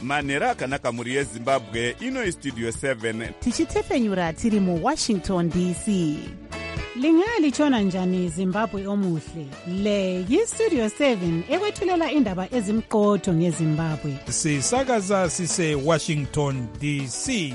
manhero akanaka mhuri yezimbabwe. Ino Studio 7 tichitepfenyura tiri muWashington DC. Lingalitshona njani Zimbabwe omuhle? Le yiStudio 7 ekwethulela indaba ezimqotho ngeZimbabwe. Sisakaza sise Washington DC.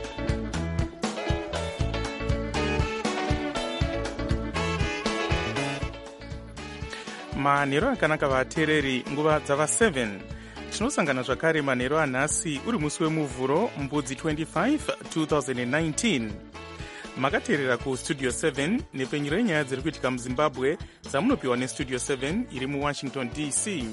Manhero akanaka vateereri, nguva dzava 7. Tinosangana zvakare manhero anhasi uri musi wemuvhuro mbudzi 25 2019. Makateerera kuStudio 7 nepfenyuro yenyaya dziri kuitika muZimbabwe dzamunopiwa neStudio 7 iri muWashington DC.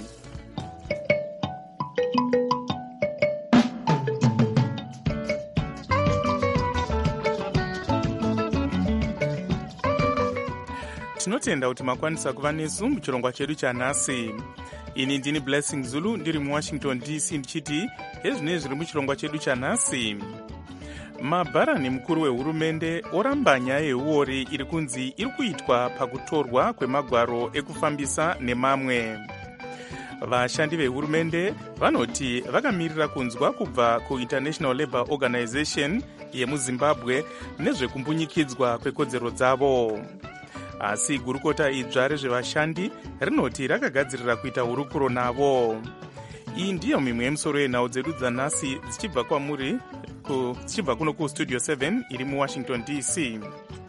Tinotenda kuti makwanisa kuva nesu muchirongwa chedu chanhasi. Ini ndini Blessing Zulu ndiri muWashington DC ndichiti ezvinei zviri muchirongwa chedu chanhasi. Mabharani mukuru wehurumende oramba nyaya yeuori iri kunzi iri kuitwa pakutorwa kwemagwaro ekufambisa nemamwe. Vashandi vehurumende vanoti vakamirira kunzwa kubva kuInternational Labour Organization yemuZimbabwe nezvekumbunyikidzwa kwekodzero dzavo. Asi gurukota idzva rezvevashandi rinoti rakagadzirira kuita hurukuro navo. Iyi ndiyo mimwe yemisoro yenhau dzedu dzanhasi dzichibva kwamuri dzichibva kuno kuStudio 7 iri muWashington DC.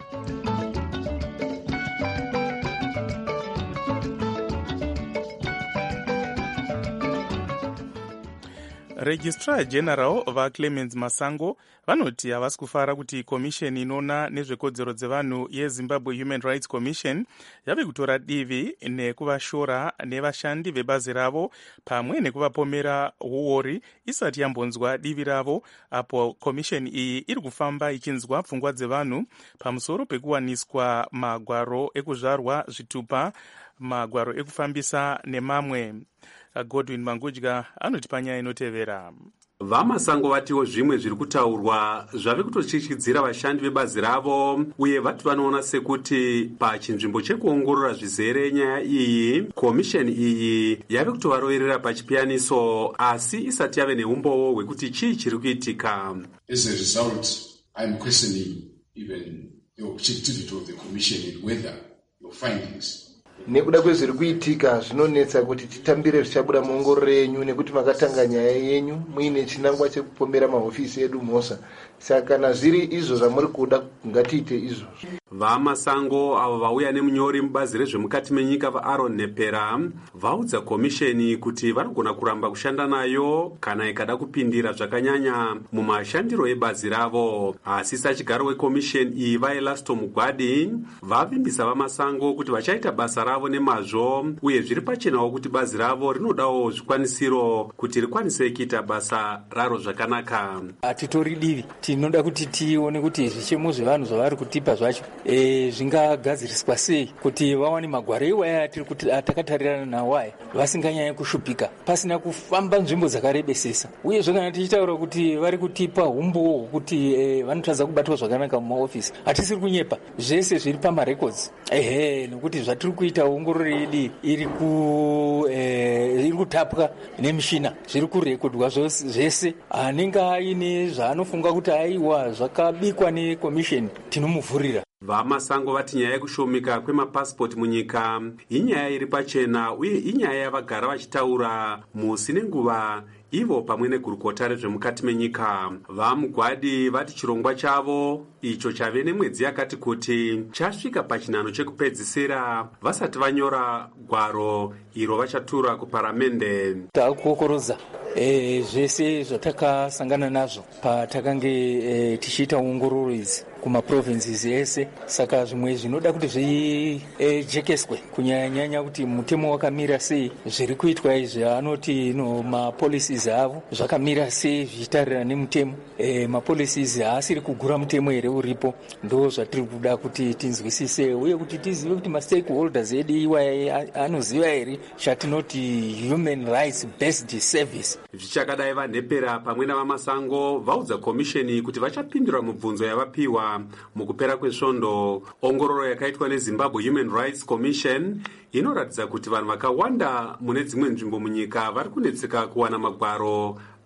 Registrar General vaClemens Masango vanoti havasi kufara kuti komisheni inoona nezvekodzero dzevanhu yeZimbabwe Human Rights Commission yave kutora divi nekuvashora nevashandi vebazi ravo pamwe nekuvapomera uori isati yambonzwa divi ravo, apo komisheni iyi iri kufamba ichinzwa pfungwa dzevanhu pamusoro pekuwaniswa magwaro ekuzvarwa zvitupa, magwaro ekufambisa nemamwe. Godwin Mangudya anoti panyaya inotevera. VaMasango vatiwo zvimwe zviri kutaurwa zvave kutochichidzira vashandi vebazi ravo, uye vati vanoona sekuti pachinzvimbo chekuongorora zvizere nyaya iyi komisheni iyi yave kutovaroverera pachipiyaniso asi isati yave neumbowo hwekuti chii chiri kuitika. As a result, I'm questioning even the objectivity of the commission and whether your findings nekuda kwezviri kuitika zvinonetsa kuti titambire zvichabuda muongororo yenyu, nekuti makatanga nyaya yenyu muine chinangwa chekupomera mahofisi edu mhosa. Saka kana zviri izvo zvamuri kuda ngatiite izvo. VaMasango avo vauya nemunyori mubazi rezvemukati menyika vaAaron Nepera vaudza komisheni kuti vanogona kuramba kushanda nayo kana ikada kupindira zvakanyanya mumashandiro ebazi ravo. Asi sachigaro wekomisheni iyi vaElasto Mugwadi vavimbisa VaMasango kuti vachaita basa ravo nemazvo, uye zviri pachenawo kuti bazi ravo rinodawo zvikwanisiro kuti rikwanise kuita basa raro zvakanaka. Atitori divi, tinoda kuti tione kuti zvichemo zvevanhu zvavari kutipa zvacho zvingagadziriswa sei kuti vawane magwaro iwaya atakatarirana nawo aya vasinganyanyi kushupika pasina kufamba nzvimbo dzakarebesesa. Uyezve kana tichitaura kuti vari kutipa umbowo hwekuti vanotadza kubatwa zvakanaka mumaofisi, hatisiri kunyepa, zvese zviri pamarekodzi. Nokuti zvatiri kuita ongororo yedu iri kutapwa nemishina, zviri kurekodwa zvese. Anenge aine zvaanofunga kuti aiwa zvakabikwa nekomisheni tinomuvhurira. VaMasango vati nyaya yekushomeka kwemapasipoti munyika inyaya iri pachena, uye inyaya yavagara vachitaura musi nenguva ivo pamwe negurukota rezvemukati menyika. VaMugwadi vati chirongwa chavo icho chave nemwedzi yakati kuti chasvika pachinhano chekupedzisira vasati vanyora gwaro iro vachatura kuparamende. Takukokoroza zvese zvatakasangana nazvo patakange tichiita ongororo idzi kumaprovinces ese. Saka zvimwe zvinoda kuti zvijekeswe, kunyanya kuti mutemo wakamira sei, zviri kuitwa izvi anoti mapolicies avo zvakamira sei zvichitarira nemutemo. Mapolicies haasiri kugura mutemo here uripo, ndo zvatiri kuda kuti tinzwisise, uye kuti tizive kuti mastakeholders edu iwaya anoziva here chatinoti human rights based service. Zvichakadai vaNepera pamwe navaMasango vaudza komisheni kuti vachapindura mubvunzo yavapiwa mukupera kwesvondo. Ongororo yakaitwa neZimbabwe Human Rights Commission inoratidza kuti vanhu vakawanda mune dzimwe nzvimbo munyika vari kunetseka kuwana magwaro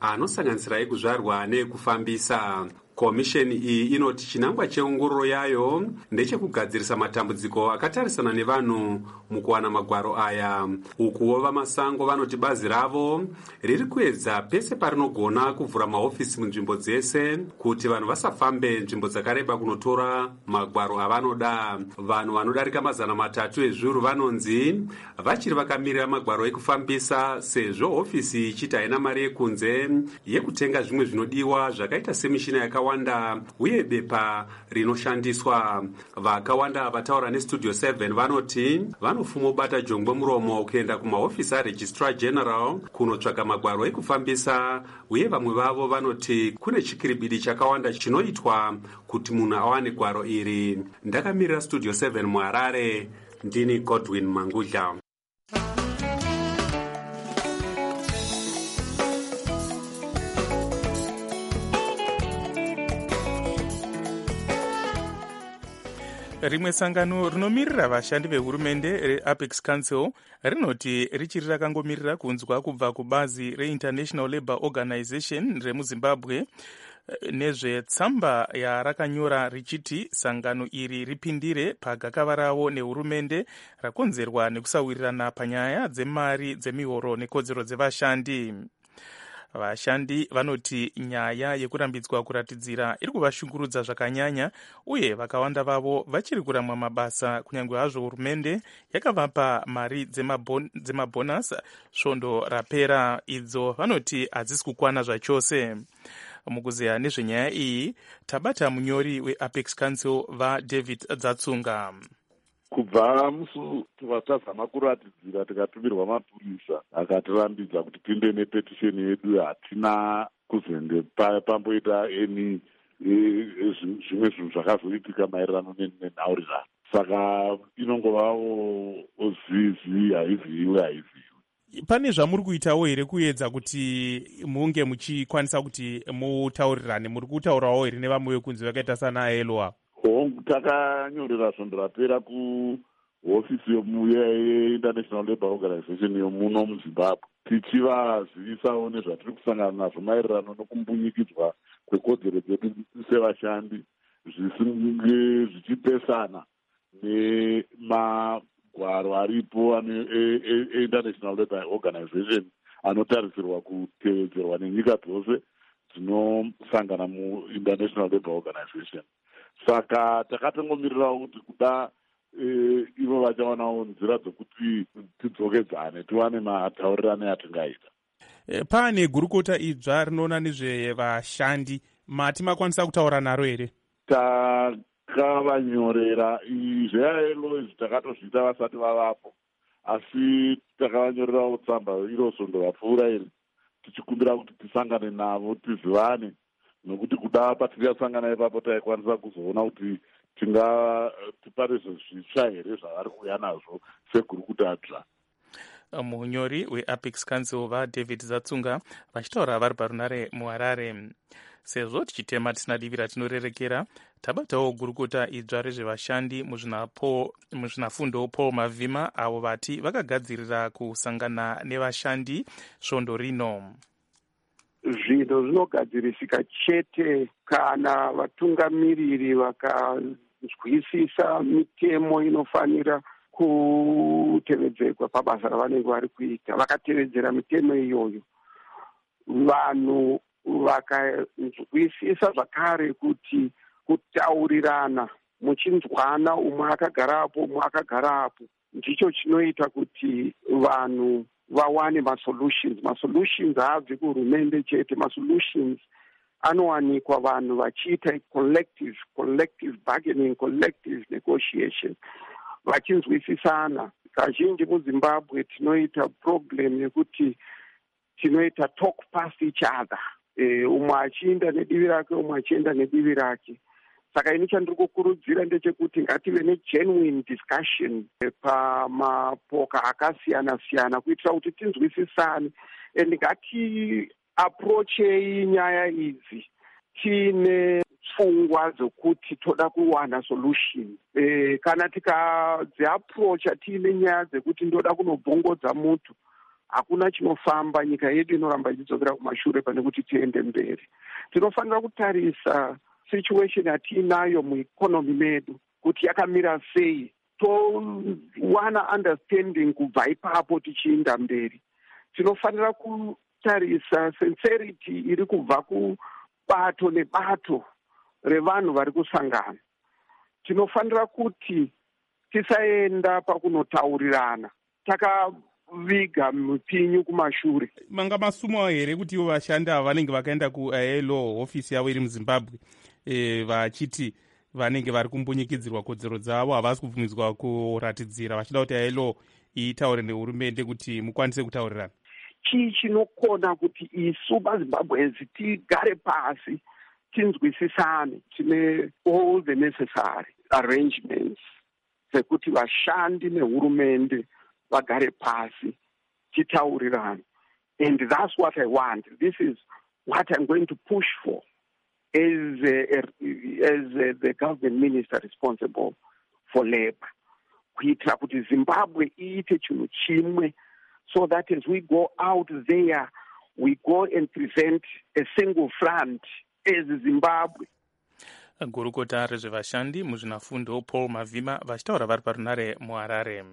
anosanganisira ekuzvarwa neekufambisa. Komisheni iyi inoti chinangwa cheongororo yayo ndechekugadzirisa matambudziko akatarisana nevanhu mukuwana magwaro aya. Ukuwo vamasango vanoti bazi ravo riri kuedza pese parinogona kuvhura mahofisi munzvimbo dzese kuti vanhu vasafambe nzvimbo dzakareba kunotora magwaro avanoda. Vanhu vanodarika 300 ezviuru vanonzi vachiri vakamirira magwaro ekufambisa, sezvo hofisi ichiti haina mari yekunze yekutenga zvimwe zvinodiwa zvakaita semishina yakawanda uye bepa rinoshandiswa. Vakawanda vataura nestudio 7 vanoti vanofuma bata jongwe muromo kuenda kumahofisi aregistrar general kunotsvaka magwaro ekufambisa, uye vamwe vavo vanoti kune chikiribidi chakawanda chinoitwa kuti munhu awane gwaro iri. Ndakamirira studio 7 muHarare, ndini Godwin Mangudla. Rimwe sangano rinomirira vashandi vehurumende reApex Council rinoti richiri rakangomirira kunzwa kubva kubazi reInternational Labour Organization remuZimbabwe nezvetsamba yarakanyora richiti sangano iri ripindire pagakava ravo nehurumende rakonzerwa nekusawirirana panyaya dzemari dzemihoro nekodzero dzevashandi. Vashandi vanoti nyaya yekurambidzwa kuratidzira iri kuvashungurudza zvakanyanya, uye vakawanda vavo vachiri kuramwa mabasa kunyange hazvo hurumende yakavapa mari dzemabhonasi svondo rapera. Idzo vanoti hadzisi kukwana zvachose. Mukuzeya nezvenyaya iyi tabata munyori weApex Council vaDavid Dzatsunga. Kubva musi tazama kuratidzira tikatumirwa mapurisa akatirambidza kuti tinde nepetisheni yedu, hatina kuzenge pamboita eni zvimwe zvinhu zvakazoitika maererano nenhaurirano. Saka inongovawo ozizi haiziviwe. Pane zvamuri kuitawo here kuedza kuti munge muchikwanisa kuti mutaurirane? Muri kutaurawo here nevamwe vekunze vakaita sana Elwa? Takanyorera svondo rapera kuhofisi yeInternational Labour Organization yomuno muZimbabwe, tichivazivisawo nezvatiri kusangana nazvo maererano nokumbunyikidzwa kwekodzero dzedu sevashandi, zvisinge zvichipesana nemagwaro aripo eInternational Labour Organization anotarisirwa kutevedzerwa nenyika dzose dzinosangana muInternational Labour Organization. Saka takatongomirirawo kuti kuda ivo vachawanawo nzira dzokuti tidzokedzane tiwane mataurirano atingaita. Pane gurukota idzva rinoona nezvevashandi, mati makwanisa kutaura naro here? Takavanyorera izveyaelo izvi takatozviita vasati vavapo, asi takavanyorerawo tsamba iro svondo rapfuura iri tichikumbira kuti tisangane navo tizivane, nokuti kuda patikasangana ipapo taikwanisa kuzoona kuti tipare zvitsva here zvavari kuuya nazvo segurukuta dzva. Munyori weApex Council vaDavid Dzatsunga vachitaura vari parunare muHarare. Sezvo tichitema tisina divi ratinorerekera, tabatawo gurukota idzva rezvevashandi muzvinafundo Paul Mavhima, avo vati vakagadzirira kusangana nevashandi svondo rino. Zvinhu zvinogadzirisika chete kana vatungamiriri vakanzwisisa mitemo inofanira kutevedzerwa pabasa ravanenge vari kuita. Vakatevedzera mitemo iyoyo, vanhu vakanzwisisa zvakare kuti kutaurirana muchinzwana, umwe akagarapo umwe akagarapo, ndicho chinoita kuti vanhu vawane masolutions haabvi kuhurumende chete. Masolutions anowanikwa vanhu vachiita collective bargaining, collective negotiation, vachinzwisisana. Kazhinji muZimbabwe tinoita problem yekuti tinoita talk past each other, umwe achienda nedivi rake umwe achienda nedivi rake. Saka ini chandiri kukurudzira ndechekuti ngative negenuine discussion pamapoka akasiyana-siyana kuitira kuti tinzwisisane, and ngati approachei nyaya idzi tiine pfungwa dzokuti toda kuwana solution. Kana tikadziapproacha tiine nyaya dzekuti ndoda kunobvongodza mutu, hakuna chinofamba, nyika yedu inoramba ichidzokera kumashure pane kuti tiende mberi. Tinofanira kutarisa situation yatiinayo muikonomi medu kuti yakamira sei, towana understanding kubva ipapo tichienda mberi. Tinofanira kutarisa sincerity iri kubva kubato nebato revanhu vari kusangana. Tinofanira kuti tisaenda pakunotaurirana takaviga mupinyu kumashure. Manga masumo here kuti ivo vashandi ava vanenge vakaenda kuILO, hofisi yavo iri muZimbabwe, vachiti vanenge vari kumbunyikidzirwa kodzero dzavo, havasi kubvumidzwa kuratidzira, vachida kuti ILO itaure nehurumende kuti mukwanise kutaurirana? Chii chinokona kuti isu maZimbabwenzi tigare pasi tinzwisisane, tine all the necessary arrangements dzekuti vashandi nehurumende vagare pasi titaurirane. And that's what I want. This is what I'm going to push for as the government minister responsible for labor. Kuitira kuti Zimbabwe iite chinhu chimwe, so that as we go out there, we go and present a single front as Zimbabwe. Gurukota rezvevashandi muzvinafundo Paul Mavhima vachitaura vari parunare muHarare.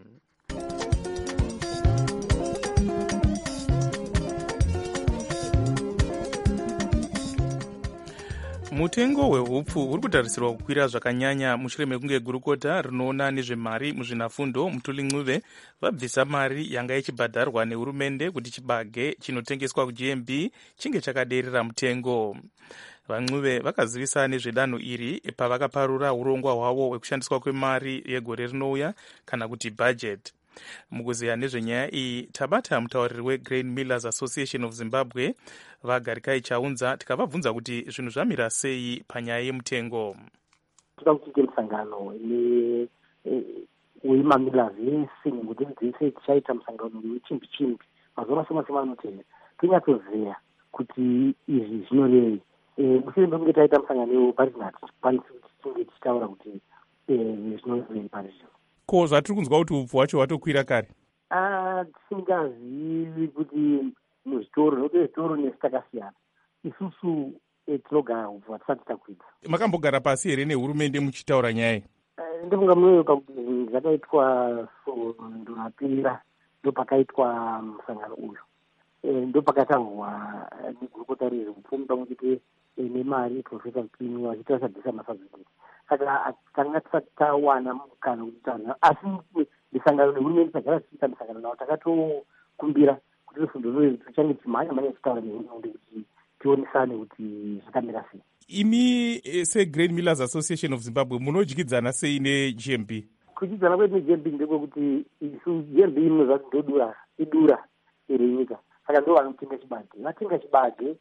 Mutengo wehupfu uri kutarisirwa kukwira zvakanyanya mushure mekunge gurukota rinoona nezvemari muzvinafundo Mutuli Ncube vabvisa mari yanga ichibhadharwa nehurumende kuti chibage chinotengeswa kuGMB chinge chakaderera mutengo. VaNcube vakazivisa nezvedanho iri pavakaparura urongwa hwavo hwekushandiswa kwemari yegore rinouya kana kuti budget. Mukuziya nezvenyaya iyi tabata mutauriri weGrain Millers Association of Zimbabwe vaGarikai Chaunza tikavabvunza kuti zvinhu zvamira sei panyaya yemutengo. Toda kuti tiite musangano wemamillers yese nengudzi dzese tichaita musangano wechimbi mazuva mashoma anotevera tinyatsoziya kuti izvi zvinorei. Mushure mekunge taita musangano parinati tikwanise kuti tinge tichitaura kuti zvinorei parizvo. Ko zvatiri kunzwa kuti upfu hwacho hwatokwira kare? Tisingazivi kuti muzvitoro nokuti zvitoro nesu takasiyana. Isusu tinogara upfu hwatisati takwidza. Makambogara pasi here nehurumende muchitaura nyaya iyi? Ndofunga munoyo zvakaitwa ndo rapera ndopakaitwa musangano uyu. Ndopakataurwa negurukota rezveupfumi pamwe chete nemari Profesa Mpini vachita vasabvisa masazvidiri. Saka tanga tisati tawana mukana kuti tanha, asi misangano nehurumende tagara tichiita misangano navo takatokumbira kuti rufundo tuchange timhanya tichitaura nehurumende kuti tionesane kuti zvakamira sei. Imi seGrain Millers Association of Zimbabwe munodyidzana sei neGMB? Kudyidzana kwedu neGMB ndekwokuti isu GMB inozvati idura iri nyika, saka ndo vanotenga chibage. Vatenga chibage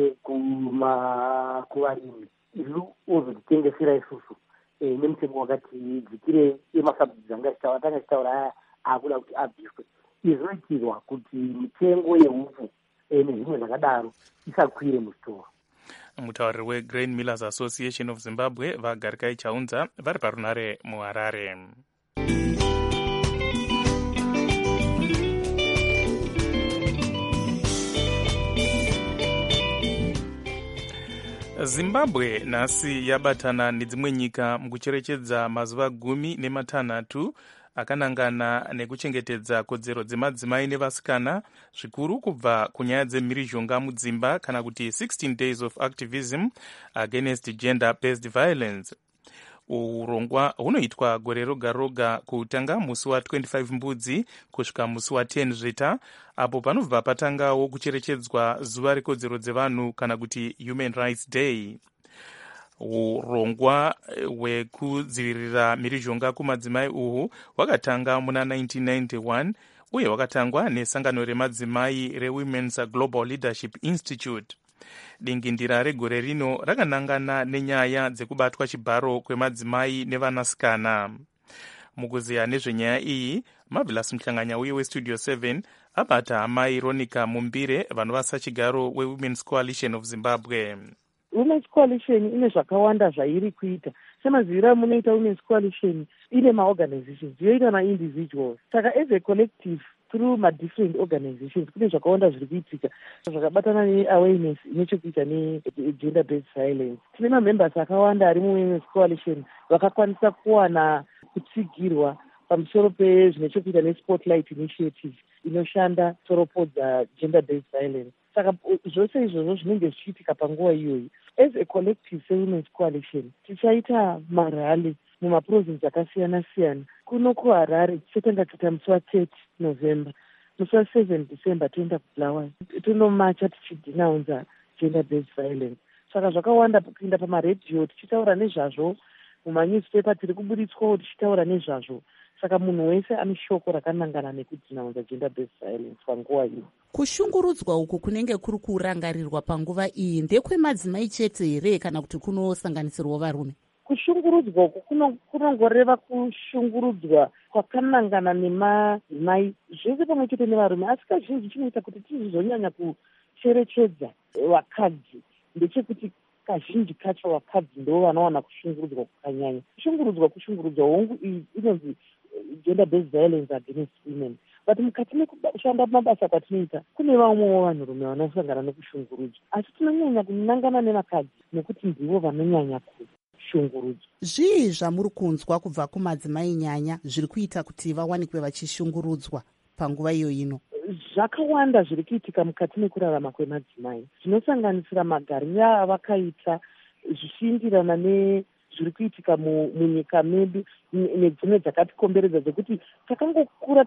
kuvarimi, isu ozotitengesera isusu nemutengo wakati dzikire yemasabhudzi anga tanga chitaura aya akuda kuti abviswe. Izvoitirwa kuti mitengo yehupfu nezvimwe zvakadaro isakwire muzvitoro. Mutauriri weGrain Millers Association of Zimbabwe vaGarikai Chaunza vari parunare muHarare. Zimbabwe nhasi yabatana nedzimwe nyika mukucherechedza mazuva 16 akanangana nekuchengetedza kodzero dzemadzimai nevasikana, zvikuru kubva kunyaya dzemhirizhonga mudzimba kana kuti 16 days of activism against gender-based violence. Urongwa hunoitwa gore roga roga kutanga musi wa25 Mbudzi kusvika musi wa10 Zveta, apo panobva patangawo kucherechedzwa zuva rekodzero dzevanhu kana kuti Human Rights Day. Urongwa hwekudzivirira mhirizhonga kumadzimai uhu hwakatanga muna 1991 uye hwakatangwa nesangano remadzimai reWomen's Global Leadership Institute. Dingindira regore rino rakanangana nenyaya dzekubatwa chibharo kwemadzimai nevanasikana. Mukuziya nezvenyaya iyi, Marvelous Mhlanganya uye weStudio 7 abata amai Ronica Mumbire vanova sachigaro weWomen's Coalition of Zimbabwe. Women's Coalition ine zvakawanda zvairi kuita. Semazivira munoita Women's Coalition ine maorganizations, yoita individuals. Saka as a collective through madifferent organizations kune zvakawanda zviri kuitika zvakabatana neawareness ine chekuita negender based violence. Tine mamembers akawanda ari muwomen's coalition vakakwanisa kuwana kutsigirwa pamusoro pezvine chekuita nespotlight initiative inoshanda toropodza gender based violence. Saka zvose izvozvo zvinenge zvichiitika panguva iyoyi. As a collective women's coalition tichaita marali mumaprovinsi akasiyana-siyana. Kuno kuHarare tichatanga kuita musi wa30 November, musi wa7 December toenda kuBulawayo tonomacha tichidhinaunza gender based violence. Saka zvakawanda kuinda pamaredhiyo tichitaura nezvazvo, mumanewspaper tiri kuburitswawo tichitaura nezvazvo. Saka munhu wese ane shoko rakanangana nekudhinaunza gender based violence panguva iyi. Kushungurudzwa uku kunenge kuri kurangarirwa panguva iyi ndekwemadzimai chete here kana kuti kunosanganisirwa varume? Kushungurudzwa uku kunongoreva kushungurudzwa kwakanangana nemadzimai zvese pamwe chete nevarume, asi kazhinji chinoita kuti tizozonyanya kucherechedza vakadzi ndechekuti kazhinji kacho vakadzi ndo vanowana kushungurudzwa kukanyanya. Kushungurudzwa hongu inonzi gender based violence against women, but mukati mekushanda mabasa kwatinoita kune vamwewo vanhurume vanosangana nekushungurudzwa, asi tinonyanya kunangana nevakadzi nekuti ndivo vanonyanya kushungurudzwa. Zvii zvamuri kunzwa kubva kumadzimai nyanya zviri kuita kuti vawanikwe vachishungurudzwa panguva iyo ino? Zvakawanda zviri kuitika mukati mekurarama kwemadzimai, zvinosanganisira magariro avakaita zvichiindirana nezviri kuitika munyika medu nedzimwe dzakatikomberedza dzekuti takangokura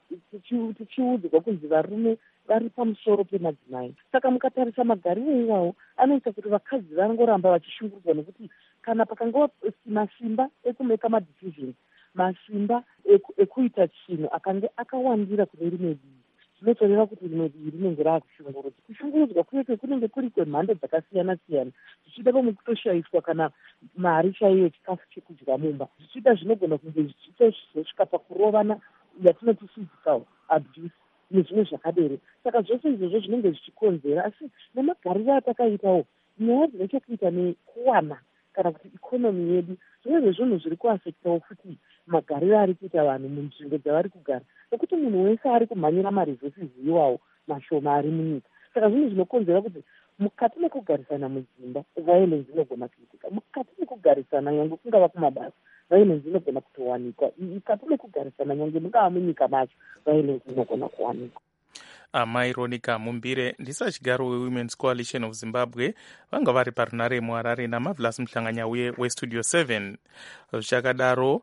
tichiudzwa kunzi varume vari pamusoro pemadzimai. Saka mukatarisa magariro iwawo anoita kuti vakadzi vangoramba vachishungurudzwa nekuti kana pakanga masimba ekumeka madecisions, masimba ekuita chinhu akange akawandira kune rimwe divi, zvinotoreva kuti rimwe divi rinenge raakushungurudzwa. Kushungurudzwa kunoite kunenge kuri kwemhando dzakasiyana-siyana, zvichida pamwe kutoshayiswa kana mari chaiyo chikafu chekudya mumba, zvichida zvinogona kunge zvichitosvika pakurovana yatinoti physical abuse nezvimwe zvakadero. Saka zvose izvozvo zvinenge zvichikonzera, asi nemagariro atakaitawo nyaya dzine chekuita nekuwana kana kuti ikonomi yedu, zvimwe zvezvinhu zviri kuafektawo futi magariro ari kuita vanhu munzvimbo dzavari kugara, nekuti munhu wese ari kumhanyira maresources iwawo mashoma ari munyika. Saka zvinhu zvinokonzera kuti mukati mekugarisana mudzimba violence inogona kuitika, mukati mekugarisana nyange kungava kumabasa violence inogona kutowanikwa, mukati mekugarisana nyange mungava munyika macho violence inogona kuwanikwa. Amai Ronica Mumbire, ndisachigaro weWomen's Coalition of Zimbabwe, vanga vari parunare muHarare naMavlas Muhlanganya weStudio 7. Zvichakadaro,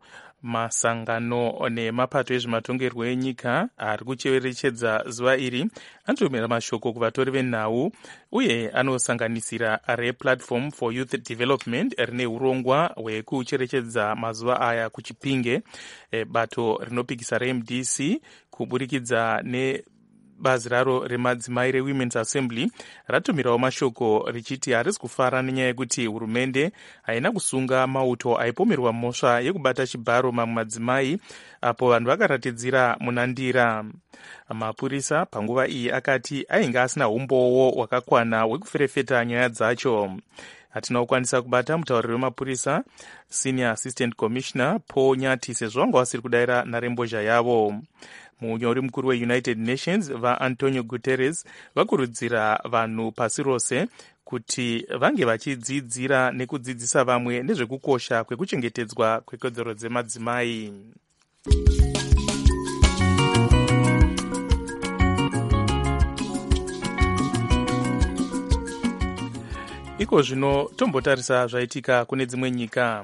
masangano nemapato ezvematongerwo enyika ari kucherechedza zuva iri anotomera mashoko kuvatori venhau uye anosanganisira rePlatform for Youth Development rine urongwa hwekucherechedza mazuva aya kuChipinge, bato rinopikisa reMDC kuburikidza bazi raro remadzimai reWomen's Assembly ratumirawo mashoko richiti harisi kufara nenyaya yekuti hurumende haina kusunga mauto aipomerwa mhosva yekubata chibharo mamwe madzimai apo vanhu vakaratidzira munandira. Mapurisa panguva iyi akati ainge asina umbowo hwakakwana hwekuferefeta nyaya dzacho. Hatina kukwanisa kubata mutauriri wemapurisa Senior Assistant Commissioner Paul Nyati sezvo vanga vasiri kudaira nharembozha yavo. Munyori mukuru weUnited Nations vaAntonio Guterres vakurudzira vanhu pasi rose kuti vange vachidzidzira nekudzidzisa vamwe nezvekukosha kwekuchengetedzwa kwekodzero dzemadzimai. Iko zvino tombotarisa zvaitika kune dzimwe nyika.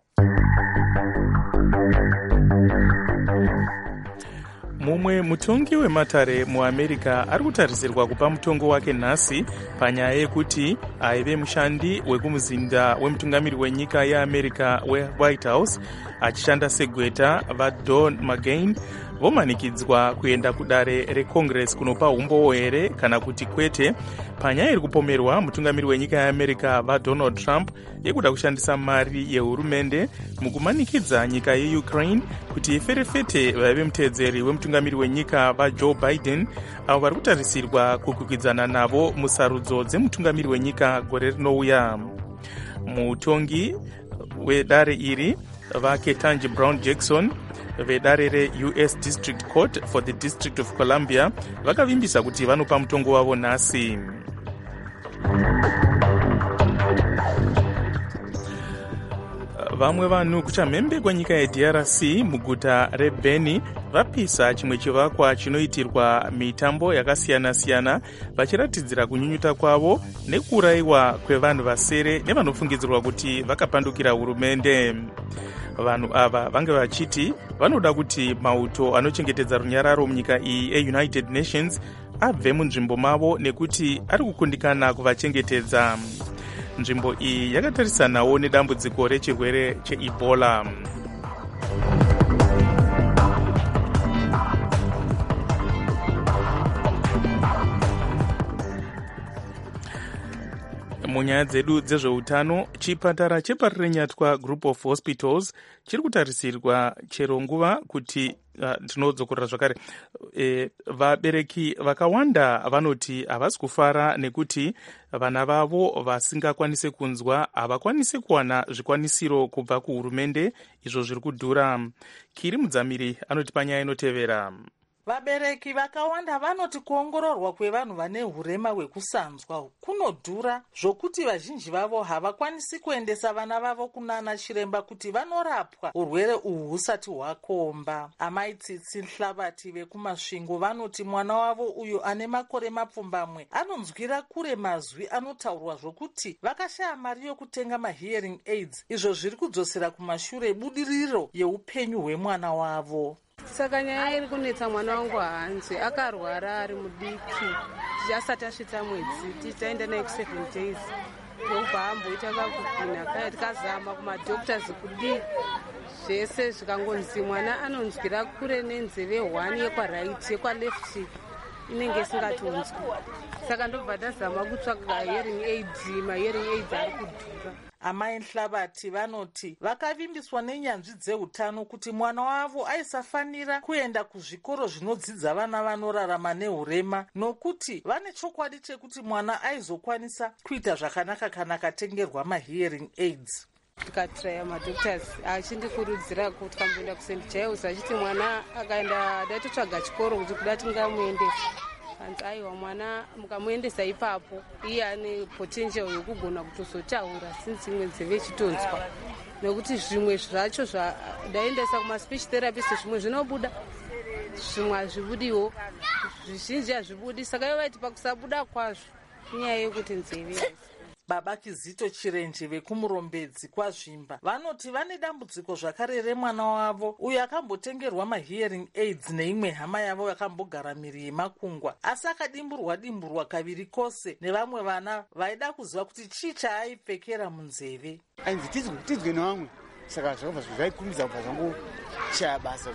Mumwe mutongi wematare muAmerica ari kutarisirwa kupa mutongo wake nhasi panyaya yekuti aive mushandi wekumuzinda wemutungamiri wenyika yeAmerica weWhite House achishanda segweta vaDon McGahn vomanikidzwa kuenda kudare reCongress kunopa umbowo here kana kuti kwete panyaya iri kupomerwa mutungamiri wenyika yeAmerica vaDonald Trump yekuda kushandisa mari yehurumende mukumanikidza nyika yeUkraine kuti iferefete vaive mutedzeri wemutungamiri wenyika vaJoe Biden avo vari kutarisirwa kukwikwidzana navo musarudzo dzemutungamiri wenyika gore rinouya. Mutongi wedare iri vaKetanji Brown Jackson vedare reUS District Court for the District of Columbia vakavimbisa kuti vanopa mutongo wavo nhasi. Vamwe vanhu kuchamhembe kwenyika yeDRC muguta reBeni vapisa chimwe chivakwa chinoitirwa mitambo yakasiyana-siyana vachiratidzira kunyunyuta kwavo nekurayiwa kwevanhu vasere nevanofungidzirwa kuti vakapandukira hurumende. Vanhu ava vange vachiti vanoda kuti mauto anochengetedza runyararo munyika iyi eUnited Nations abve munzvimbo mavo nekuti ari kukundikana kuvachengetedza. Nzvimbo iyi yakatarisanawo nedambudziko rechirwere cheEbola. Munyaya dzedu dzezveutano, chipatara cheParirenyatwa Group of Hospitals chiri kutarisirwa chero nguva kuti tinodzokorera zvakare. Vabereki vakawanda vanoti havasi kufara nekuti vana vavo vasingakwanise kunzwa havakwanisi kuwana zvikwanisiro kubva kuhurumende, izvo zviri kudhura. Kiri Mudzamiri anoti panyaya inotevera. Vabereki vakawanda vanoti kuongororwa kwevanhu vane hurema hwekusanzwa kunodhura zvokuti vazhinji vavo havakwanisi kuendesa vana vavo kunana chiremba kuti vanorapwa urwere uhu husati hwakomba. Amai Tsitsi Nhlabati vekumasvingo vanoti mwana wavo uyo ane makore mapfumbamwe anonzwira kure mazwi anotaurwa zvokuti vakashaya mari yokutenga mahearing aids, izvo zviri kudzosera kumashure budiriro yeupenyu hwemwana wavo. Saka nyaya iri kunetsa mwana wangu haanzwi, akarwara ari mudiki, asati asvitsa mwedzi, tichaenda naye ku7 days. Ndobva amboita kakupina kaya tikazama kumadoctors kudii, zvese zvikangonzi mwana anonzwira kure nenzeve 1 yekwaright, yekwaleft inenge isingatonzwi. Saka ndobva tazama kutsvaka hearing aids, mahearing aids ari kudhura. Amai Nhlabati vanoti vakavimbiswa nenyanzvi dzeutano kuti mwana wavo aisafanira kuenda kuzvikoro zvinodzidza vana vanorarama nehurema, nokuti vane chokwadi chekuti mwana aizokwanisa kuita zvakanaka kana akatengerwa mahearing aids. Tikatraya madoctors achindikurudzira kuti kamboenda kuSt Giles achiti mwana akaenda datotsvaga chikoro kuti kuda tingamuendesa. Hanzi aiwa mwana mukamuendesa ipapo iye ane potential yokugona kutozotaura since imwe nzeve chitonzwa, nekuti zvimwe zvacho zvadaendesa kumaspeech therapist zvimwe zvinobuda zvimwe hazvibudiwo, zvizhinji hazvibudi. Saka iyo vaiti pakusabuda kwazvo inyaya yekuti nzeve. Baba Kizito Chirenje vekumurombedzi kwazvimba vanoti vane dambudziko zvakare remwana wavo uyo akambotengerwa mahearing aids neimwe hama yavo yakambogara mhiri yemakungwa, asi akadimburwa kaviri kose nevamwe vana vaida kuziva kuti chii chaaipfekera munzeve. Ainzi tidzwe nevamwe, saka zvakabva zvaikurumidza kubva zvangochaya basa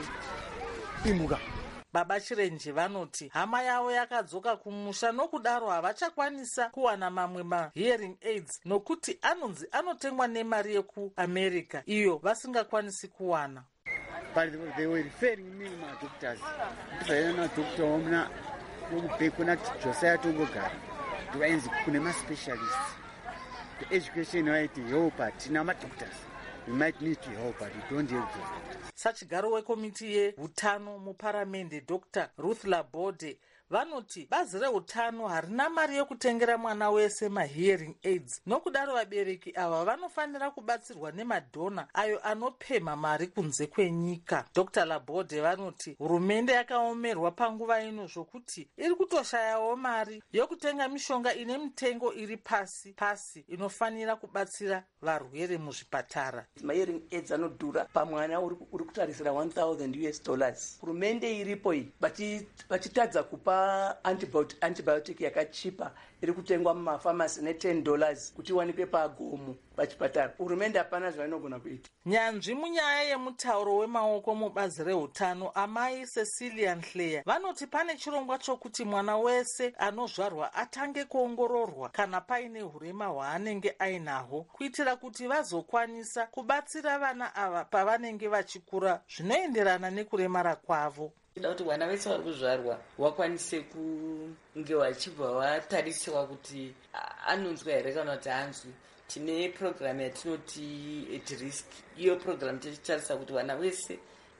zvodimbuka. Baba Chirenje vanoti hama yavo yakadzoka kumusha nokudaro havachakwanisa kuwana mamwe mahearing aids nokuti anonzi anotengwa nemari yekuAmerica iyo vasingakwanisi kuwana. But they were referring me my doctors. Ndivayona doctor wamna wokubhekona Josiah Tongogara. Ndivaenzi kune ma-specialists. The education waiti help tina ma-doctors. We might need to help but we don't help them. Sachigaro wekomiti yeutano muparamende Dr. Ruth Laborde vanoti bazi reutano harina mari yokutengera mwana wese mahearing aids, nokudaro vabereki ava vanofanira kubatsirwa nemadhona ayo anopema mari kunze kwenyika. Dr. Laborde vanoti hurumende yakaomerwa panguva ino zvokuti iri kutoshayawo mari yokutenga mishonga ine mitengo iri pasi inofanira kubatsira varwere muzvipatara. Mahearing aids anodhura pamwana uri kutarisira $1,000. Hurumende iripo iyi vachitadza kupa antibiotic yakachipa iri kutengwa mumafamasi ne$10 kuti iwanikwe pagomo pachipatara. Hurumende hapana zvainogona kuita. Nyanzvi munyaya yemutauro wemaoko mubazi reutano amai Cecilia Nhleya vanoti pane chirongwa chokuti mwana wese anozvarwa atange kuongororwa kana paine hurema hwaanenge ainahwo kuitira kuti vazokwanisa kubatsira vana ava pavanenge vachikura zvinoenderana nekuremara kwavo. Tinoda kuti vana vese vari kuzvarwa vakwanise kunge vachibva vatarisiwa kuti anonzwa here kana kuti hanzwi. Tine program yatinoti at risk. Iyo program tichitarisa kuti vana vese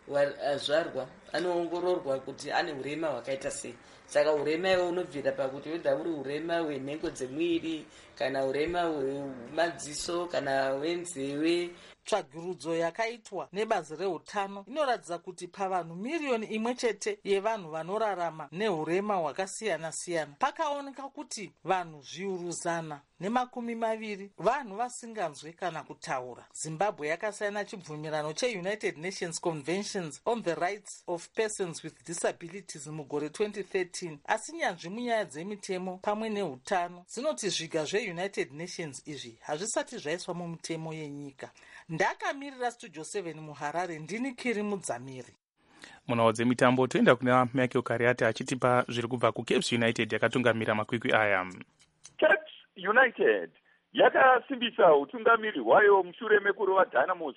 azvarwa anoongororwa kuti ane urema hwakaita sei. Saka urema iwo unobvira pakuti whether uri urema hwenhengo dzemwiri kana urema hwemadziso kana wenzeve. Tsvagurudzo yakaitwa nebazi reutano inoratidza kuti pavanhu miriyoni imwe chete yevanhu vanorarama neurema hwakasiyana-siyana, pakaoneka kuti vanhu zviuru 120 vanhu vasinganzwi kana kutaura. Zimbabwe yakasaina chibvumirano cheUnited Nations Conventions on the Rights of Persons with Disabilities mugore 2013, asi nyanzvi munyaya dzemitemo pamwe neutano dzinoti zviga zveUnited Nations izvi hazvisati zvaiswa mumutemo yenyika. Ndakamirira Studio 7 muHarare, ndini Kiri Mudzamiri. Munhau dzemitambo toenda kuna Michael Kariati achitipa zviri kubva kuCapes United yakatungamira makwikwi aya. Capes United yakasimbisa utungamiri hwayo mushure mekurova Dynamos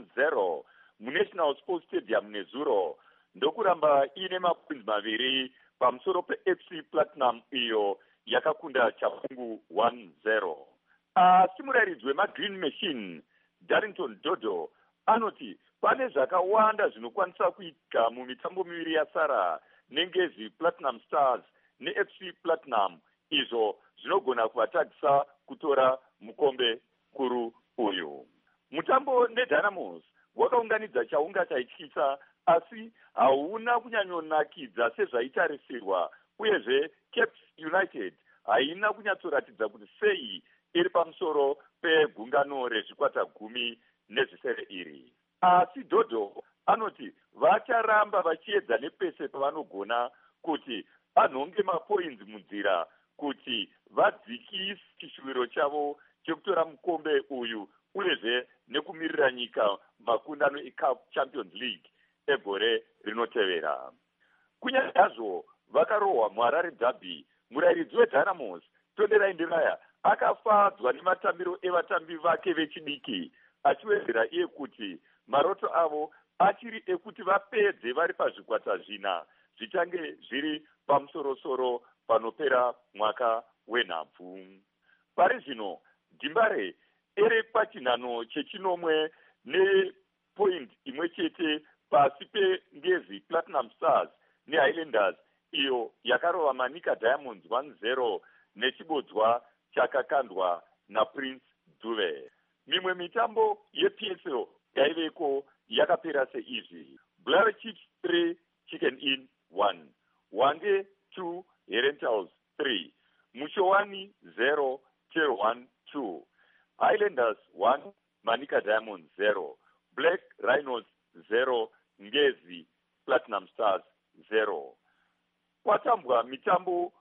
1-0 muNational Sports Stadium nezuro, ndokuramba ine mapoints 2 pamusoro peFC Platinum iyo yakakunda Chapungu 1-0. Asi murairidzi wemaGreen Machine Darrington Dodo anoti pane zvakawanda zvinokwanisa kuitika mumitambo miviri yasara nengezi Platinum Stars neFC Platinum, izvo zvinogona kuvatadzisa kutora mukombe kuru uyu. Mutambo neDynamos wakaunganidza chaunga chaityisa, asi hauna kunyanyonakidza sezvaitarisirwa, uyezve Capes United haina kunyatsoratidza kuti sei iri pamusoro pegungano rezvikwata 10 nezvisere iri. Asi Dodo anoti vacharamba vachiedza nepese pavanogona kuti anhonge mapoints munzira kuti vadzikise chishuwiro chavo chekutora mukombe uyu, uyezve nekumirira nyika makundano eCAF Champions League egore rinotevera. Kunyazvo vakarohwa muHarare Derby, murairidzi weDynamos Tonderai Ndiraya akafadzwa nematambiro evatambi vake vechidiki, achiwedzera iye kuti maroto avo achiri ekuti vapedze vari pazvikwata 4 zvichange zviri pamusorosoro panopera mwaka wenhabvu. Pari zvino Dimbare iri pachinhano chechinomwe nepoint imwe chete pasi pengezi Platinum Stars neHighlanders iyo yakarova Manika Diamonds 1-0 nechibodzwa chakakandwa naPrince Dube. Mimwe mitambo yePSL yaiveko yakapera seizvi: Blair Chiefs 3 Chicken Inn 1, Wange 2 Herentals 3, Mushowani 0 Cherwan 2, Highlanders 1 Manika Diamonds 0, Black Rhinos 0 Ngezi Platinum Stars 0. Kwatambwa mitambo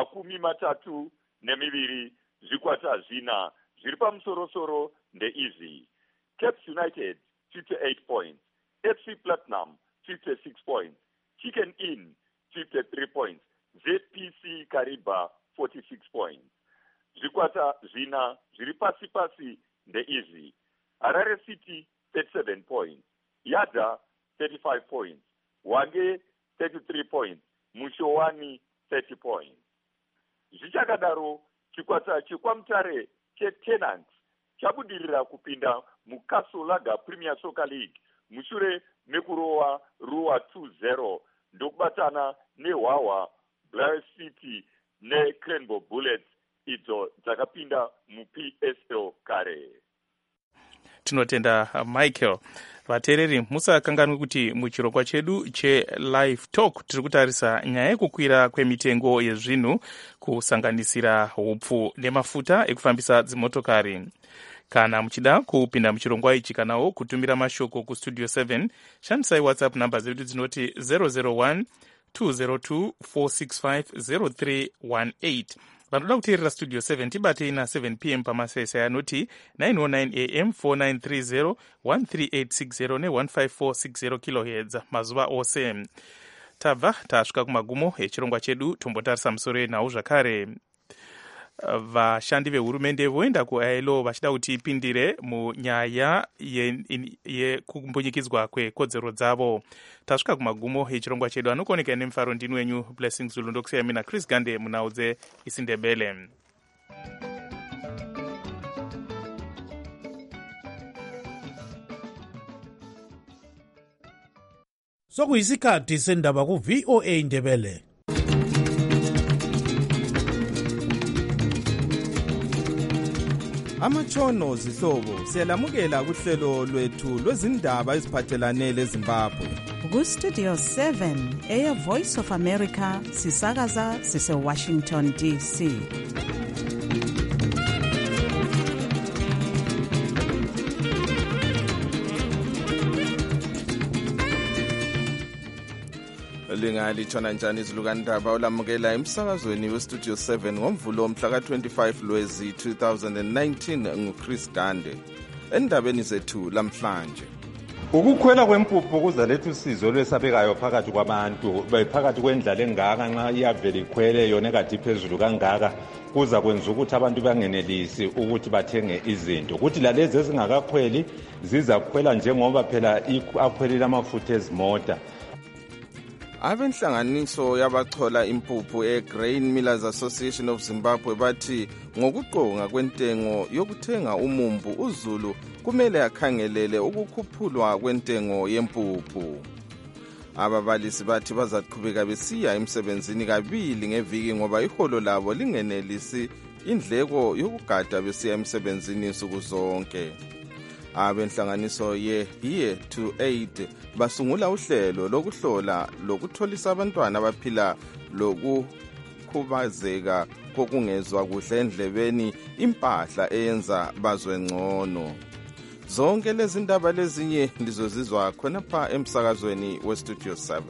32 zvikwata 4 zviri pamusorosoro ndeizvi: Capes United 58 points, FC Platinum 56 points, Chicken Inn 53 points, ZPC Kariba 46 points. Zvikwata 4 zviri pasi ndeizvi: Harare City 37 points, Yada 35 points, Wange 33 points, Mushowani 30 points. Zvichakadaro chikwata chekwamutare cheTenants chabudirira kupinda muKasolaga Premier Soccer League mushure mekurova Ruwa 2-0 ndokubatana neHwawa, Blair City neCranbo Bullets idzo dzakapinda muPSL kare. Tinotenda Michael. Vateereri musakanganwe kuti muchirongwa chedu cheLive Talk tiri kutarisa nyaya yekukwira kwemitengo yezvinhu kusanganisira hupfu nemafuta ekufambisa dzimotokari. Kana muchida kupinda muchirongwa ichi kanawo kutumira mashoko kuStudio 7, shandisai WhatsApp namba zedu dzinoti 001 202 465 0318. Vanoda kuteerera Studio 7 tibatei na7 PM pamasesa anoti 909 AM 4930 13860 ne1546 kHz mazuva ose. Tabva tasvika kumagumo echirongwa chedu, tombotarisa musoro yenhau zvakare. Vashandi vehurumende voenda kuILO vachida kuti ipindire munyaya yekumbunyikidzwa kwekodzero dzavo. Tasvika kumagumo echirongwa chedu, anokoneka nemufaro ndini wenyu Blessing Zulu, ndokusiyana mina Chris Gande munhau dzeIsindebele. Sokuyisikhathi sendaba ku VOA Ndebele. Amatshono zihlobo siyalamukela kuhlelo lwethu lwezindaba eziphathelane leZimbabwe. Ku Studio 7 Air Voice of America sisakaza sise Washington DC. Lingalithona njani izilukandaba olamukela emsakazweni weStudio 7 ngomvulo mhla ka-25 Lwezi 2019 nguChris Gande. Endabeni zethu lamhlanje. Ukukhwela kwempuphu kuzaletha usizo lwesabekayo phakathi kwabantu, phakathi kwendlala engaka nxa iyavela ikhwele yona kade iphezulu kangaka kuza kwenza ukuthi abantu bangenelisi ukuthi bathenge izinto. Kuthi lalezi ezingakakhweli zizakhwela njengoba phela akhwelile amafutha ezimota. Abenhlanganiso yabachola impuphu eGrain Millers Association of Zimbabwe bathi ngokuqonga kwentengo yokuthenga umumbu uZulu kumele akhangelele ukukhuphulwa kwentengo yempuphu. Ababalisi bathi bazaqhubeka besiya emsebenzini kabili ngeviki ngoba iholo labo lingenelisi indleko yokugada besiya emsebenzini insuku zonke. Abenhlanganiso ye to Aid basungula uhlelo lokuhlola lokutholisa abantwana abaphila lokukhubazeka kokungezwa kuhle endlebeni impahla eyenza bazwe ngcono. Zonke lezi ndaba lezinye lizozizwa khonapha emsakazweni weStudio 7.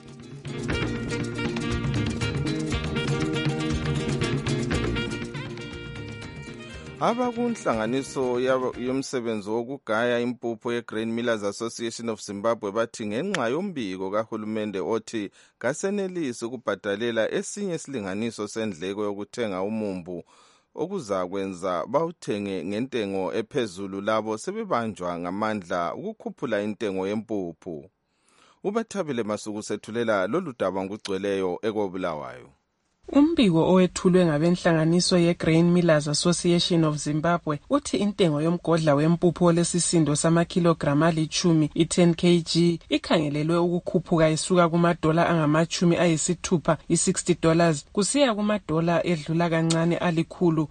Abakunhlanganiso yomsebenzi wokugaya impuphu yeGrain Millers Association of Zimbabwe bathi ngenxa yombiko kahulumende othi kasenelisi ukubhadalela esinye isilinganiso sendleko yokuthenga umumbu okuzakwenza bawuthenge ngentengo ephezulu labo sebebanjwa ngamandla ukukhuphula intengo yempuphu. Ubathabile Masuku sethulela lolu daba ngugcweleyo ekobulawayo. Umbiko owethulwe ngabenhlanganiso yeGrain Millers Association of Zimbabwe uthi intengo yomgodla wempuphu olesisindo samakilograma ali-10 i-10 kg ikhangelelwe ukukhuphuka isuka kumadola angama-60 $60 kusiya kumadola edlula kancane alikhulu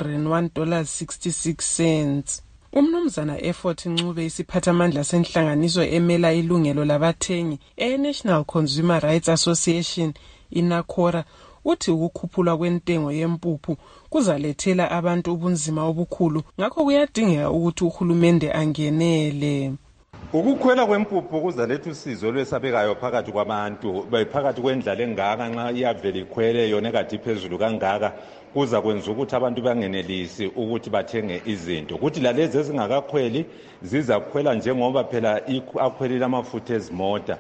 $101.66. Umnumzana Effort Ncube isiphathamandla senhlanganiso emela ilungelo labathengi e-National Consumer Rights Association inakora uthi ukukhuphulwa kwentengo yempuphu kuzalethela abantu ubunzima obukhulu ngakho kuyadingeka ukuthi uhulumende angenele. Ukukhwela kwempuphu kuzaletha usizo lwesabekayo phakathi kwabantu, phakathi kwendlala engaka nxa iyavela ikhwele yona kade iphezulu kangaka kuza kwenza ukuthi abantu bangenelisi ukuthi bathenge izinto. Kuthi lalezi ezingakakhweli zizakhwela njengoba phela akhwelile amafutha ezimota.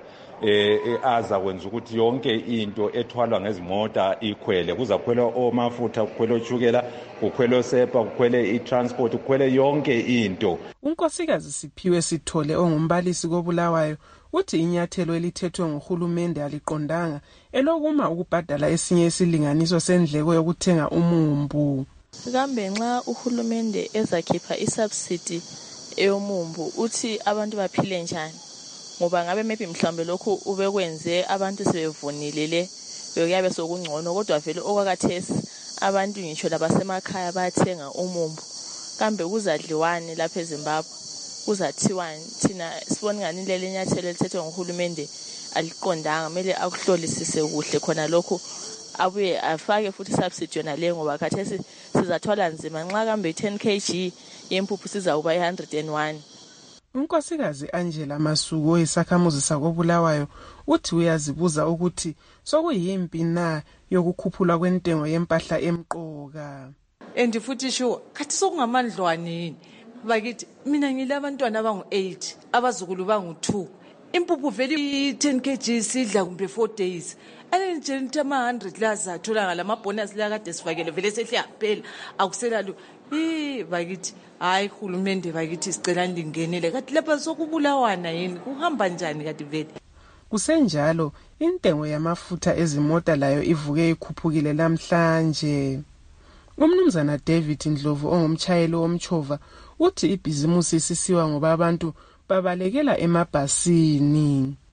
Aza kwenza ukuthi yonke into ethwalwa ngezimota ikhwele. Kuzakhwela omafutha, kukhwela otshukela, kukhwela osepa, kukhwele i-transport, kukhwele yonke into. Unkosikazi Siphiwe Sithole ongumbalisi koBulawayo uthi inyathelo elithethwe nguhulumende aliqondanga elokuma ukubhadala esinye isilinganiso sendleko yokuthenga umumbu. Kambe nxa uhulumende ezakhipha isubsidy eyomumbu uthi abantu baphile njani? Ngoba ngabe maybe mhlambe lokhu ubekwenze abantu sebevunile le bekuyabe sokungcono kodwa vele okwakathesi abantu ngitsho labasemakhaya bayathenga umumbu. Kambe kuzadliwani lapha eZimbabwe? Kuzathiwani? Thina sibona ngani leli nyathelo elithethwe nguhulumende aliqondanga, kumele akuhlolisise kuhle khona lokho abuye afake futhi subsidy yona le ngoba khathesi sizathwala nzima nxa kambe 10 kg yempuphu sizawuba 101. Unkosikazi Angela Masuku oyisakhamuzi sakoBulawayo uthi uyazibuza ukuthi sokuyimpi na yokukhuphula kwentengo yempahla emqoka. And futhi sho kathi sokungamandlwane yini bakithi mina ngilabantwana abangu8 abazukulu bangu2 impuphu vele i10 kg sidla kumbe 4 days nje ngithi ama100 lazathola ngalamabonus la kade sifakele vele sehle yaphela akusela lo bakithi hayi hulumende bakithi sicela ndingenele kathi lapha sokubulawana yini kuhamba njani kathi vele. Kusenjalo intengo yamafutha ezimota layo ivuke ikhuphukile namhlanje. Umnumzana David Ndlovu ongumtshayeli womchova uthi ibhizimusi isisiwa ngoba abantu babalekela emabhasini.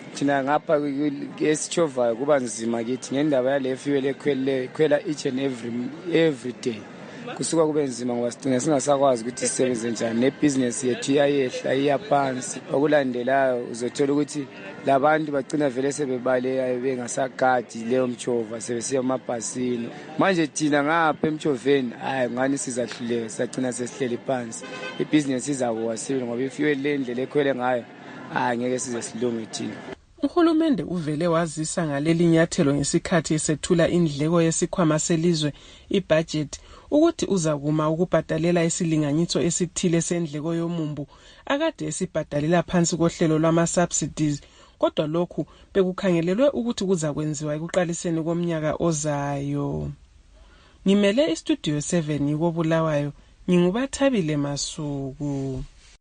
thina ngapha esichovayo kuba nzima kithi ngendaba yale fuel ekhwela each and every day. Kusuka kube nzima ngoba sigcina singasakwazi ukuthi sisebenze njani, nebhizinesi yethu iyayehla iyaphansi. Okulandelayo uzothola ukuthi labantu bagcina vele sebebaleka bengasagadi leyo mchova, sebesiya emabhasini. Manje thina ngapha emchoveni hayi ngani sizahluleka, sagcina sesihleli phansi. Ibhizinesi izakuwa sibili ngoba ifuel lendlela ekhwele ngayo ngeke size silunge thina. Uhulumende uvele wazisa ngaleli nyathelo ngesikhathi esethula indleko yesikhwama selizwe ibudget ukuthi uzakuma ukubhadalela isilinganiso esithile sendleko yomumbu akade esibhadalela phansi kohlelo lwama subsidies, kodwa lokhu bekukhangelelwe ukuthi kuzakwenziwa ekuqaliseni komnyaka ozayo. Ngimele istudio 7 yiko Bulawayo, ngingubathabile Masuku.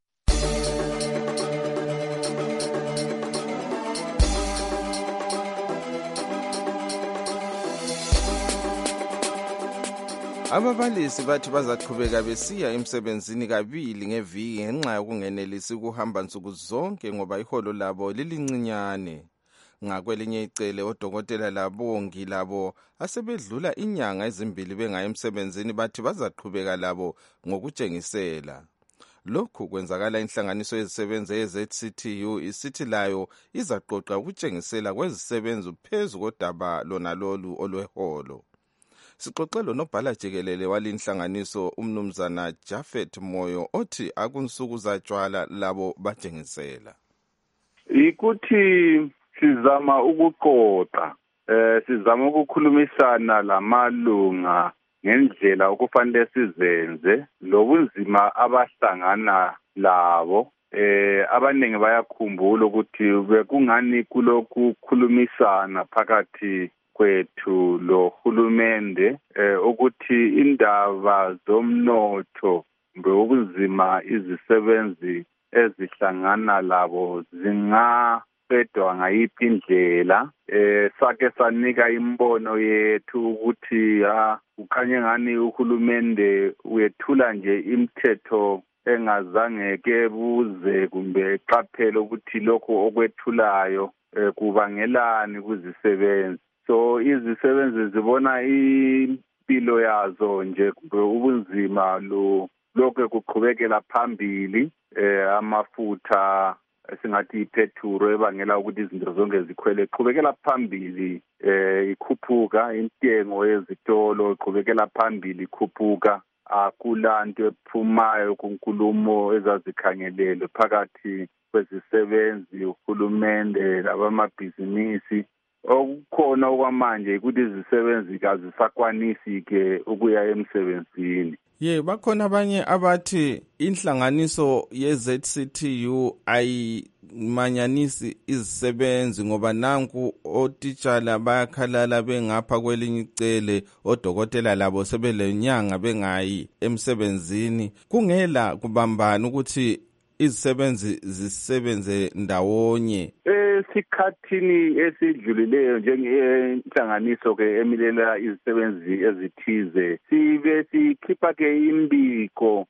Ababalisi bathi bazaqhubeka besiya emsebenzini kabili ngeviki ngenxa yokungenelisi ukuhamba nsuku zonke ngoba iholo labo lilincinyane. Ngakwelinye icele odokotela labongi labo asebedlula inyanga ezimbili bengayi emsebenzini bathi bazaqhubeka labo ngokutshengisela. Lokhu kwenzakala inhlanganiso yezisebenzi ye-ZCTU isithi layo izaqoqa ukutshengisela kwezisebenzi phezu kodaba lona lolu olweholo. Sixoxelo nobhala jikelele walinhlanganiso umnumzana Japhet Moyo othi akunsuku zatshwala labo batshengisela. Ikuthi sizama ukuqoqa sizama ukukhulumisana lamalunga ngendlela okufanele sizenze lobunzima abahlangana labo. Abaningi bayakhumbula ukuthi bekungani kulokhu khulumisana phakathi kwethu lo hulumende ukuthi indaba zomnotho ngobunzima izisebenzi ezihlangana labo zingaqedwa ngayiphi indlela. Sake sanika imbono yethu ukuthi ukhanye ngani uhulumende uyethula nje imithetho engazange kebuze kumbe qaphela ukuthi lokho okwethulayo kubangelani kuzisebenzi. So izisebenzi zibona impilo yazo nje ubunzima lokho kuqhubekela phambili, amafutha singathi ipetrol ebangela ukuthi izinto zonke zikhwele qhubekela phambili, ikhuphuka intengo yezitolo iqhubekela phambili ikhuphuka. Akulanto ephumayo kunkulumo ezazikhangelelwe phakathi kwezisebenzi uhulumende labamabhizinisi. Okukhona okwamanje ukuthi izisebenzi kazisakwanisi ke ukuya emsebenzini. Bakhona abanye abathi inhlanganiso ye-ZCTU ayimanyanisi izisebenzi ngoba nanku otitshala bayakhalala bengapha kwelinye icele, odokotela labo sebelenyanga bengayi emsebenzini. Kungela kubambana ukuthi izisebenzi zisebenze ndawonye. Esikhathini esidlulileyo njengenhlanganiso ke emilela izisebenzi ezithize sibe sikhipha ke imbiko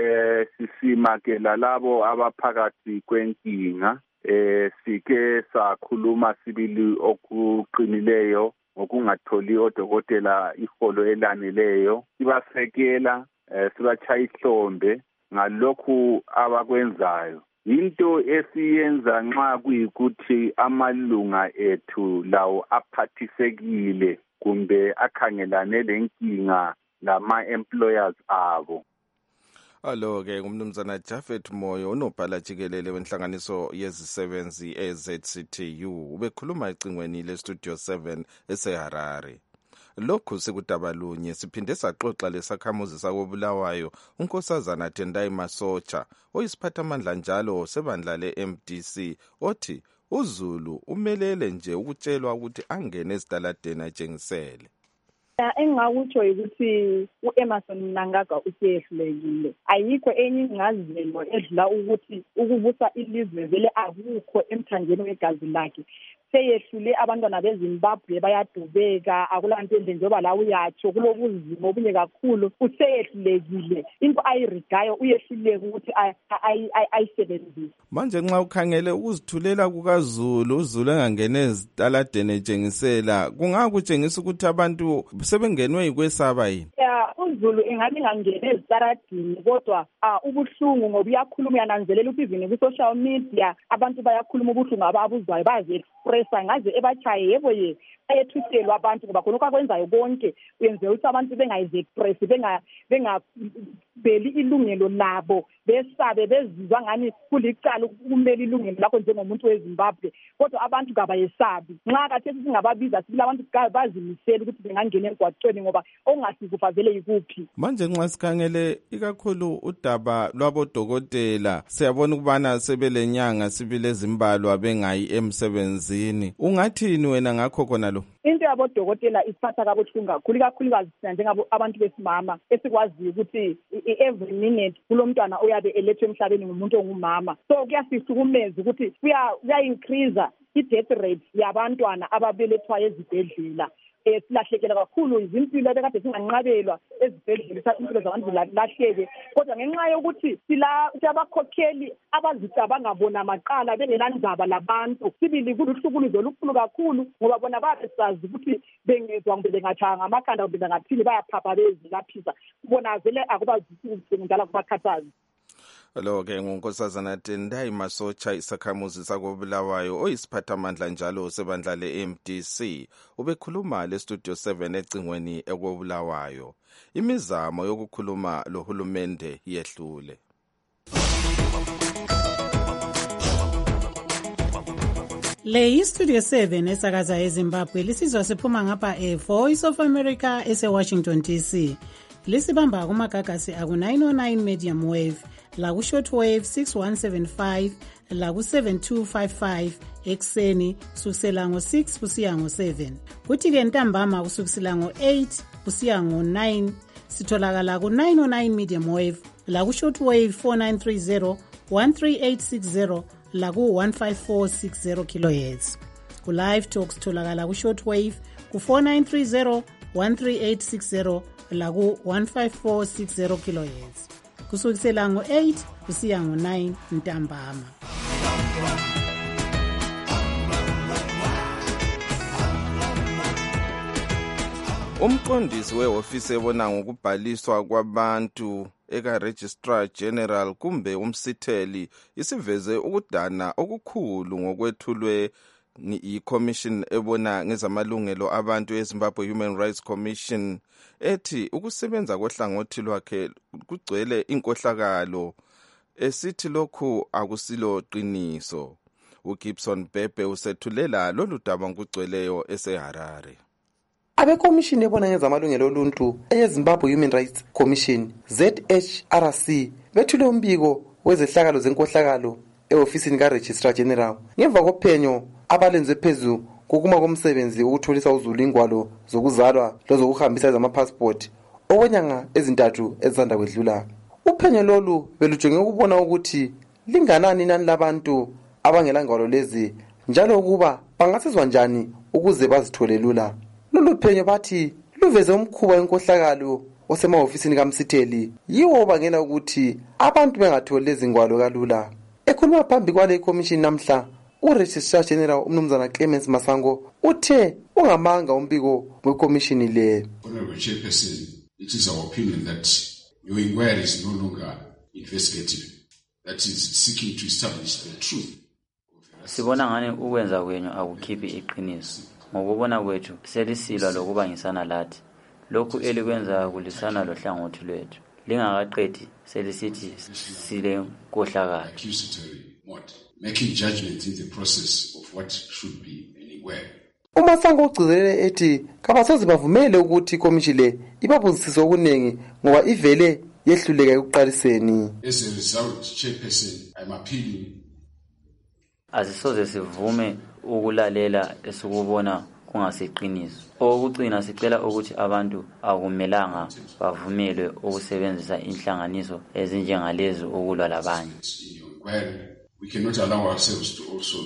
sisima ke lalabo abaphakathi kwenkinga, sike sakhuluma sibili okuqinileyo ngokungatholi odokotela iholo elaneleyo, sibasekela sibachaya ihlombe ngalokhu abakwenzayo. Into esiyenza nxa kuyikuthi amalunga ethu lawo aphathisekile kumbe akhangelane lenkinga lama-employers abo. Alo-ke umnumzana Japhet Moyo unobhala jikelele wenhlanganiso yezisebenzi e-ZCTU ubekhuluma ecingweni le-Studio 7 eseHarare. Lokhu sekudaba lunye siphinde saxoxa lesakhamuzi sakobulawayo unkosazana Tendai Masocha oyisiphathamandla njalo sebandla le-MDC othi uZulu umelele nje ukutshelwa ukuthi angene esitaladeni atshengisele. Engakutsho ukuthi uEmerson Mnangagwa usehlulekile. Ayikho enye ingcazelo edlula ukuthi ukubusa ilizwe vele akukho emthanjeni wegazi lakhe. seyehlule abantwana beZimbabwe bayadubeka akulanto enhle njengoba la uyatsho kulobuzima obunye kakhulu useyehlulekile into ayirigayo uyehluleke ukuthi ayisebenzise. Manje nxa ukhangele ukuzithulela kukaZulu, uZulu engangene ezitaladeni etshengisela, kungakutshengisa ukuthi abantu sebengenwe yikwesaba yini? UZulu ingabe ngangene ezitaradini kodwa ubuhlungu ngoba uyakhuluma uyananzelela ukuthi even ku-social media abantu bayakhuluma ubuhlungu ababuzwayo bazi-expressa ngaze ebachaye yebo ye bayethuselwa abantu ngoba khonokho akwenzayo konke uyenzela ukuthi abantu bengayizi-expressi bengabeli ilungelo labo besabe bezizwa ngani kulicala ukumela ilungelo lakho njengomuntu weZimbabwe kodwa abantu kabayesabi nxa kathesi singababiza sibila abantu bazimisela ukuthi bengangena emgwaqweni ngoba okungasizufa vele yikuphi. Manje nxa sikhangele ikakhulu udaba lwabodokotela siyabona ukubana sebelenyanga sibile ezimbalwa bengayi emsebenzini, ungathini wena ngakho khona lo? Into yabodokotela isiphatha kabuhlungu kakhulu ikakhulukazi njengabantu besimama esikwaziyo ukuthi every minute kulomntwana uyabe elethwe emhlabeni ngumuntu ongumama, so kuyasihlukumeza ukuthi kuya-increase i-death rate yabantwana ababelethwayo ezibhedlela. Silahlekela kakhulu izimpilo ebekade zinganqabelwa ezibhedlela, impilo zabantu zilahleke kodwa ngenxa yokuthi silabakhokheli abazicabanga bona maqala bengelandaba labantu. Sibili kuluhlukuluzo olukhulu kakhulu ngoba bona babesazi ukuthi bengezwa kumbe bengatshaya ngamakhanda kumbe bengaphili bayaphapha bezilaphisa, bona vele akubazisi ukuthi ngidala kubakhathazi. Lo-ke ngunkosazana Tendai Masocha, isakhamuzi sakobulawayo oyisiphathamandla njalo sebandla le-MDC, ubekhuluma le-Studio 7 ecingweni ekobulawayo. Imizamo yokukhuluma lohulumende yehlule. Le yi-Studio 7 esakaza eZimbabwe lisizwa siphuma ngapha Voice of America ese-Washington DC. Lisibamba kumagagasi aku-909 medium wave, laku shortwave 6175, laku 7255 ekseni kusukisela ngo-6 kusiya ngo-7. Kuthi-ke ntambama kusukisela ngo-8 kusiya ngo-9 sitholakala ku-909 medium wave, laku shortwave 4930 13860 laku 15460 kHz. Ku live talk sitholakala ku shortwave ku 4930 13860 laku 15460 kHz. Kusukisela ngo-8 kusiya ngo-9 ntambama. Umqondisi wehofisi ebona ngokubhaliswa kwabantu eka-Registrar General kumbe umsitheli isiveze ukudana okukhulu ngokwethulwe yi-Commission ebona ngezamalungelo abantu eZimbabwe Human Rights Commission ethi ukusebenza kohlangothi lwakhe kugcwele inkohlakalo, esithi lokhu akusilo qiniso. uGibson Bhebhe usethulela lolu daba ngokugcweleyo eseHarare. Abekomishini ebona ngezamalungelo oluntu eyeZimbabwe Human Rights Commission ZHRC bethule umbiko wezehlakalo zenkohlakalo e-ofisini ka-Registrar General ngemva kophenyo abalenze phezu kokuma komsebenzi ukutholisa uZulu ingwalo zokuzalwa lezokuhambisa zamapassport okwenyanga ezintathu ezisanda kwedlula. Uphenyo lolu belujonge ukubona ukuthi linganani inani labantu abangela ngwalo lezi njalo ukuba bangasizwa njani ukuze bazithole lula. Lolu phenyo bathi luveze umkhuba wenkohlakalo osemahofisini kamsitheli yiwo obangela ukuthi abantu bengatholi lezi ngwalo kalula. Ekhuluma phambi kwale commission namhla, uRegistrar General umnumzana Clemens Masango uthe ungamanga umbiko wekomishini le. Honorable Chairperson, it is our opinion that your inquiry is no longer investigative, that is seeking to establish the truth. Sibona ngani ukwenza kwenyu akukhiphi iqiniso. Ngokubona kwethu selisilwa lokubangisana lathi. Lokhu elikwenza kulisana lohlangothi lwethu. Lingakaqedi selisithi sile nkohlakalo. Making judgments in the process of what should be anywhere. uMasango ugcizelele ethi kabasoze bavumele ukuthi ikomishini le ibabuzisise okunengi ngoba ivele yehluleka ekuqaliseni. As a result, Chairperson, I'm appealing. Asisoze sivume ukulalela esikubona kungasiqiniso. Okugcina sicela ukuthi abantu akumelanga bavumelwe ukusebenzisa inhlanganiso ezinjengalezi ukulwa labanye. We cannot allow ourselves to also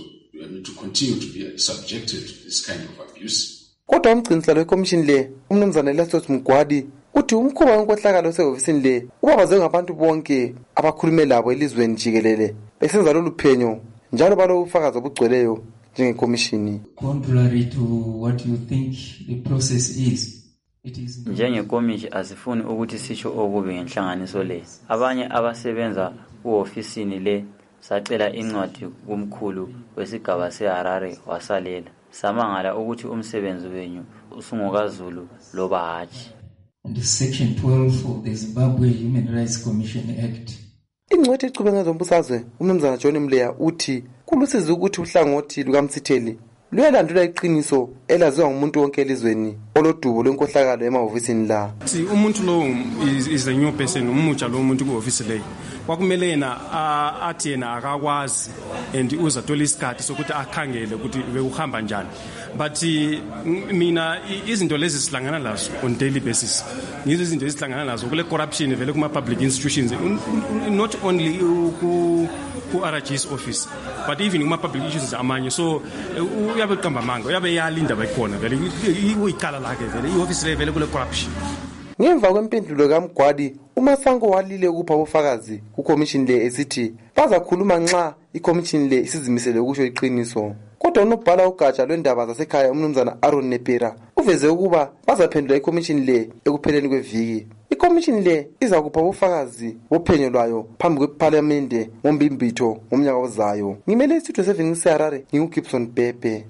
to continue to be subjected to this kind of abuse. Kodwa umgcinisihlalo wekomishini le umnumzana Elasos Mgwadi uthi umkhuba wenkohlakalo osehhovisini le ubabazwe ngabantu bonke abakhulume labo elizweni jikelele besenza lolu phenyo njalo balobufakazi obugcweleyo njengekomishini. Contrary to what you think the process is, njengekomishi asifuni ukuthi sisho okubi ngenhlanganiso le. Abanye abasebenza kuofisini le sacela incwadi kumkhulu wesigaba seHarare wasalela. Samangala ukuthi umsebenzi wenu usungokaZulu loba hatshi. And Section 12 of the Zimbabwe Human Rights Commission Act. Ingcwethi echube ngezombusazwe umnumzana John Mleya uthi kulusizi ukuthi uhlangothi lukaMsitheli luyalandula iqiniso elaziwa ngumuntu wonke elizweni olodubo lwenkohlakalo emahhovisini la. Umuntu lo is a new person, umutsha lo muntu kuhhovisi leyo. Kwakumele yena athi yena akakwazi and uzathola isikhathi sokuthi akhangele ukuthi bekuhamba njani. But mina izinto lezi sihlangana lazo on daily basis. Ngizo izinto esihlangana lazo kule corruption vele kuma public institutions, not only ku RG's office but even kuma public institutions amanye. So uyabe qamba manga uyabe yalinda bayikhona vele uyikhala lakhe vele ioffice le vele kule corruption. Ngemva kwempendulo kaMgwadi uMasango walile ukupha ubufakazi kukomishini le esithi bazakhuluma nxa ikomishini le isizimisele ukusho iqiniso. Kodwa unobhala ugatsha lwendaba zasekhaya umnumzana Aaron Nepera uveze ukuba bazaphendula ikomishini le ekupheleni kweviki. Ikomishini le iza kupha ubufakazi bophenyo lwayo phambi kweParliamente ngombimbitho ngomnyaka ozayo. Ngimele isitho 7 seHarare nginguGibson Pepe.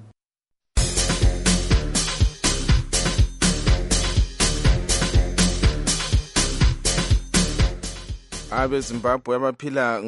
abeZimbabwe abaphila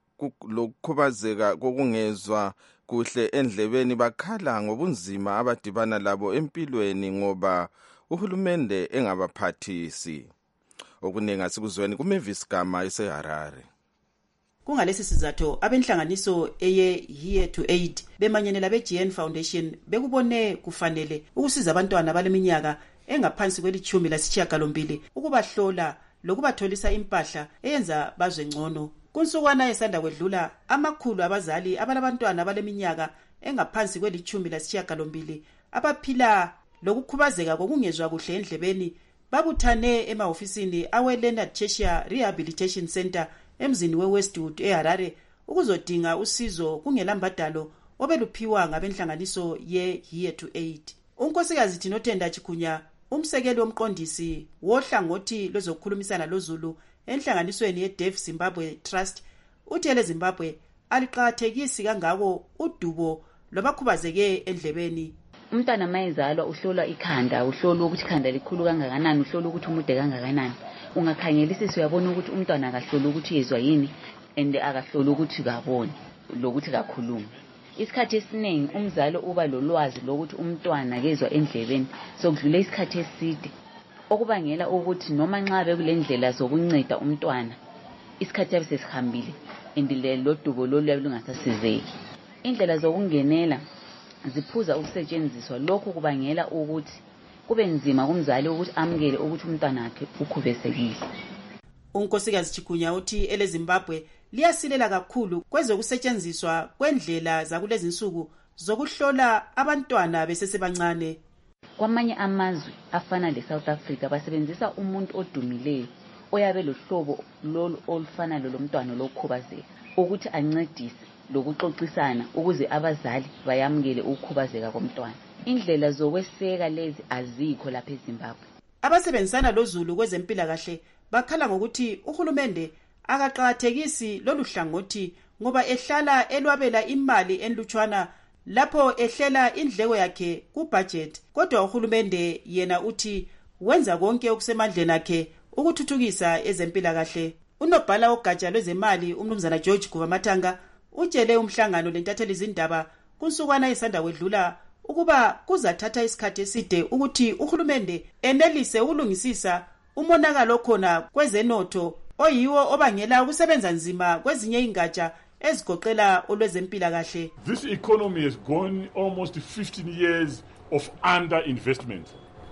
ngokukhubazeka kokungezwa kuhle endlebeni bakhala ngobunzima abadibana labo empilweni ngoba uhulumende engabaphathisi. Okuningi asikuzweni kuMavis Gama eseHarare. Kungalesi sizathu abenhlanganiso eye Here to Aid bemanyenela beGN Foundation bekubone kufanele ukusiza abantwana baleminyaka engaphansi kweli-18 ukubahlola lokubatholisa impahla eyenza bazwe ngcono. Kunsukwana esanda kwedlula amakhulu abazali abalabantwana baleminyaka engaphansi kweli-18 abaphila lokukhubazeka kokungezwa kuhle endlebeni babuthane emahofisini awe-Leonard Cheshire Rehabilitation Center emzini we-Westwood eHarare ukuzodinga usizo kungelambadalo obeluphiwa ngabenhlanganiso ye-Here to Aid. Unkosikazi Tinotenda Chikunya umsekeli womqondisi wohlangothi lwezokukhulumisana loZulu enhlanganisweni ye-Deaf Zimbabwe Trust uthi eleZimbabwe aliqakathekisi kangako udubo lwabakhubazeke endlebeni. Umntwana mayezalwa uhlolwa ikhanda, uhlolwa ukuthi ikhanda likhulu kangakanani, uhlolwa ukuthi umude kangakanani. Ungakhangelisisa uyabona ukuthi umntwana akahlolwa ukuthi yezwa yini and akahlolwa ukuthi kaboni lokuthi kakhuluma. Isikhathi esiningi umzali uba lolwazi lokuthi umntwana kezwa endlebeni sokudlula isikhathi eside okubangela ukuthi noma nxa bekulendlela zokunceda umntwana isikhathi yabe sesihambile indile lodubo lolu lungasasizeki. Indlela zokungenela ziphuza ukusetshenziswa, lokho kubangela ukuthi kube nzima kumzali ukuthi amukele ukuthi umntwana wakhe ukhubesekile. Unkosikazi Chikunya uthi eleZimbabwe liyasilela kakhulu kwezokusetshenziswa kwendlela zakulezi insuku zokuhlola abantwana besesebancane. Kwamanye amazwe afana leSouth Africa basebenzisa umuntu odumileyo oyabe lohlobo lolu olufana lomntwana lokukhubazeka ukuthi ancedise lokuxoxisana ukuze abazali bayamukele ukukhubazeka komntwana. Indlela zokweseka lezi azikho lapha eZimbabwe. Abasebenzisana loZulu kwezempilakahle bakhala ngokuthi uhulumende akaqakathekisi lolu hlangothi ngoba ehlala elwabela imali enlutshwana lapho ehlela indleko yakhe kubudget. Kodwa uhulumende yena uthi wenza konke okusemandleni akhe ukuthuthukisa ezempilakahle. Unobhala ogatsha lwezemali umnumzana George Guvamatanga utshele umhlangano lentatheli izindaba kunsukwana esanda kwedlula ukuba kuzathatha isikhathi eside ukuthi uhulumende enelise ukulungisisa umonakalo khona kwezenotho oyiwo obangela ukusebenza nzima kwezinye ingatsha ezigoqela olwezempilakahle. This economy has gone almost 15 years of underinvestment.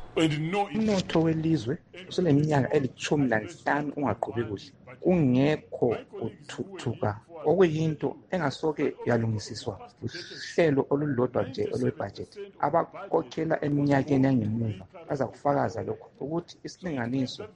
Umnotho welizwe useneminyaka eli-15 ungaqhubi kuhle, kungekho uthuthuka okuyinto engasoke yalungisiswa uhlelo olulodwa nje olwebudget. Abakhokhela eminyakeni yangemuva baza kufakaza lokho ukuthi isilinganiso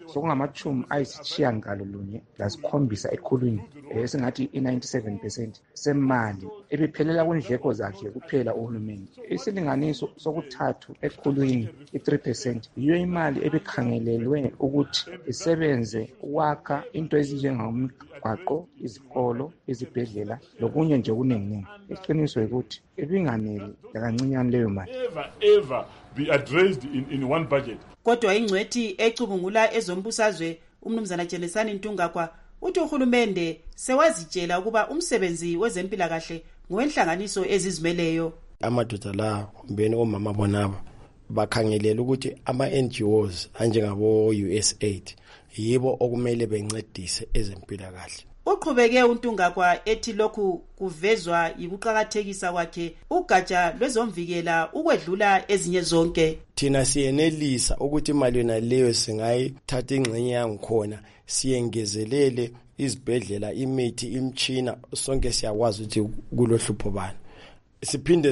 sokungama-97 ekhulwini esingathi i-97% semali ebiphelela kwindleko zakhe kuphela uhulumeni. Isilinganiso sokuthathu ekhulwini i-3% yiyo imali ebikhangelelwe ukuthi isebenze ukwakha into ezinjengamgwaqo, izikolo, izibhedlela lokunye nje okuningi. Iqiniso ukuthi ibinganeli lakancinyane leyo mali. Ever be addressed in one budget. Kodwa ingcwethi ecubungula ezombusazwe umnumzana Jelesani Ntungakwa uthi uhulumende sewazitshela ukuba umsebenzi wezempilakahle ngowenhlanganiso ezizimeleyo. Amadoda la kumbeni omama bonaba bakhangelela ukuthi ama-NGOs anjengabo USAID yibo okumele bencedise ezempilakahle. Uqhubeke uNtungakwa ethi lokhu kuvezwa yikuqhakathekisa kwakhe ugatsha lwezomvikela ukwedlula ezinye zonke. Thina siyenelisa ukuthi imali yona leyo singayithatha ingxenye yangikhona siyengezelele izibhedlela, imithi, imtshina, sonke siyakwazi ukuthi kulohlupho bani. Siphinde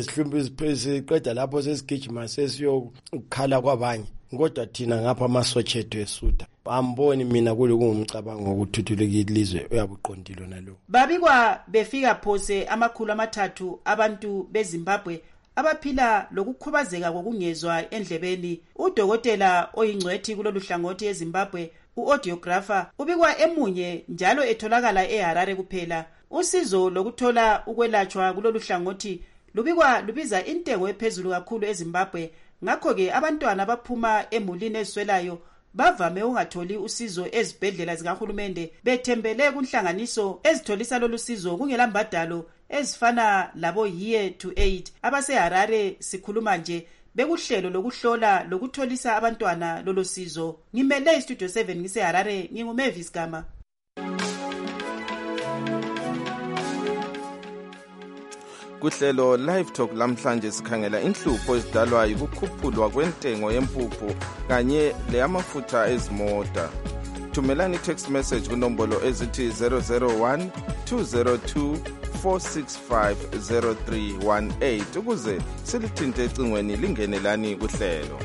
siqeda lapho sesigijima sesiyokukhala kwabanye, kodwa thina ngapha amasotsha ethu esuda. Amboni mina kulungumcabango ukuthuthukisa ilizwe uyabuqondile nalo. Babikwa befika phose 300 abantu beZimbabwe abaphila lokukhubazeka kokungezwa endlebeni. Udokotela oyingcwethi kulolu hlangothi eZimbabwe, uaudiographer, ubikwa emunye njalo etholakala eHarare kuphela. Usizo lokuthola ukwelatshwa kulolu hlangothi lubikwa lubiza intengo ephezulu kakhulu eZimbabwe. Ngakho ke abantwana abaphuma emulini eziswelayo bavame ungatholi usizo ezibhedlela zikahulumende bethembele kunhlanganiso ezitholisa lolu sizo kungelambadalo ezifana labo Year to Aid. AbaseHarare sikhuluma nje bekuhlelo lokuhlola lokutholisa abantwana lolo sizo. Ngimele iStudio 7 ngiseHarare, nginguMavis Gama. Kuhlelo Live Talk lamhlanje sikhangela inhlupho ezidalwa yikukhuphulwa kwentengo yempuphu kanye leyamafutha ezimota. Thumelani text message kunombolo ezithi 001 202 465 0318 ukuze silithinte ecingweni lingenelani kuhlelo.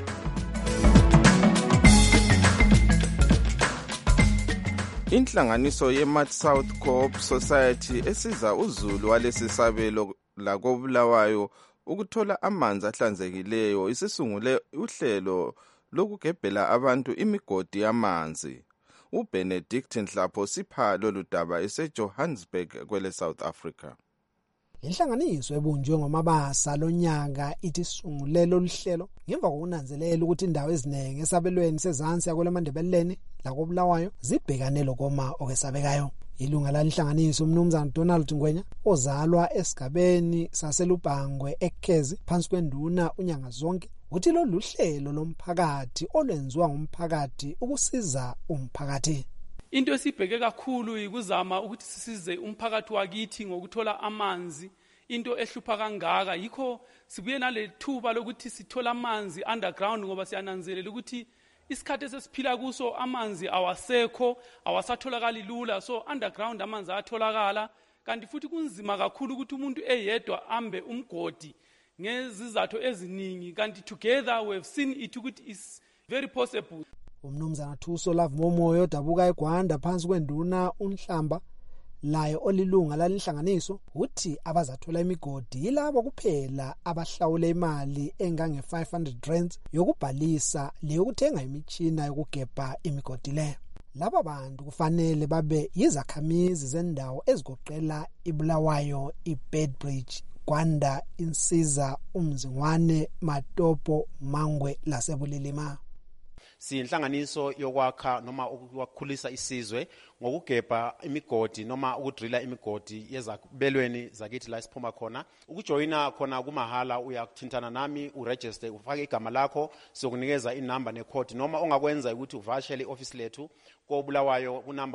Inhlanganiso ye-Mad South Co-op Society esiza uzulu walesi sabelo lakobulawayo ukuthola amanzi ahlanzekileyo isisungule uhlelo lokugebhela abantu imigodi yamanzi. uBenedict Nhlapho sipha lolu daba eseJohannesburg kwele South Africa. Inhlanganiso ebunjwe ngomabasa lonyaka ithi sungulelo luhlelo ngemva kokunanzelela ukuthi indawo eziningi esabelweni sezansi yakolemandebeleni lakobulawayo zibhekane lokoma okwesabekayo. Ilunga lalinhlanganiso umnumzana Donald Ngwenya ozalwa esigabeni saselubhangwe eKhezi phansi kwenduna unyanga zonke uthi lolu hlelo lomphakathi olwenziwa ngumphakathi ukusiza umphakathi. Into esibheke kakhulu ikuzama ukuthi sisize umphakathi wakithi ngokuthola amanzi. Into ehlupha kangaka yikho sibuye nalethuba lokuthi sithola amanzi underground ngoba siyananzelela ukuthi isikhathi esesiphila kuso amanzi awasekho, awasatholakali lula, so underground amanzi atholakala. Kanti futhi kunzima kakhulu ukuthi umuntu eyedwa ambe umgodi ngezizathu eziningi, kanti together we have seen it ukuthi is very possible. Umnumzana Thuso Love Momoyo dabuka eGwanda phansi kwenduna unhlamba laye olilunga lalinhlanganiso uthi abazathola imigodi yilabo kuphela abahlawule imali engange 500 rands yokubhalisa leyokuthenga imitshina yokugebha imigodi le. Laba bantu kufanele babe yizakhamizi zendawo ezigoqela iBulawayo, iBedbridge, Gwanda, Insiza, uMzingwane, Matopo, Mangwe laseBulilima. Siyinhlanganiso yokwakha noma ukukhulisa isizwe ngokugebha imigodi noma ukudrilla imigodi yezabelweni zakithi la siphuma khona. Ukujoyina khona kumahala, uyakuthintana nami, uregister, ufake igama lakho, sizokunikeza inamba necode noma ongakwenza ukuthi uvashele ioffice lethu koBulawayo kunumber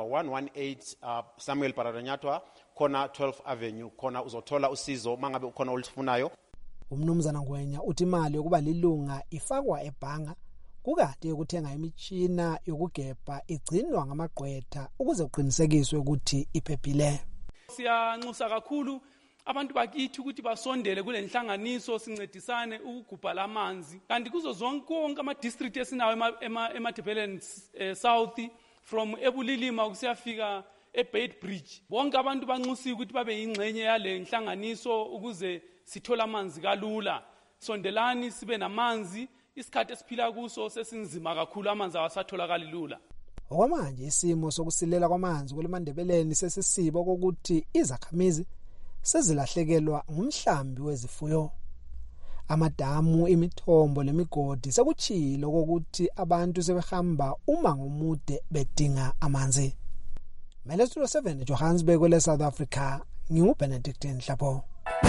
118 Samuel Paradanyatwa khona 12 Avenue, khona uzothola usizo mangabe ukhona olufunayo. Umnumzana Ngwenya uthi imali yokuba lilunga ifakwa ebhanga kukade ukuthenga imitshina yokugebha igcinwa ngamagqwetha ukuze kuqinisekiswe ukuthi iphephile. Siyanxusa kakhulu abantu bakithi ukuthi basondele kule nhlanganiso sincedisane ukugubha lamanzi. Kanti kuzo zonke ama-district esinawo eMatabeleland South from Ebulilima kusiyafika eBait Bridge. Bonke abantu banxusiwe ukuthi babe yingxenye yale nhlanganiso ukuze sithole amanzi kalula. Sondelani sibe namanzi, isikhathi esiphila kuso sesinzima kakhulu, amanzi awasatholakali lula. Okwamanje isimo sokusilela kwamanzi kuleMandebeleni sesisibo kokuthi izakhamizi sezilahlekelwa ngumhlambi wezifuyo. Amadamu, imithombo lemigodi sekuchilo kokuthi abantu sebehamba umango omude bedinga amanzi. Melestudio 7 Johannesburg le South Africa, nginguBenedictine Hlapho.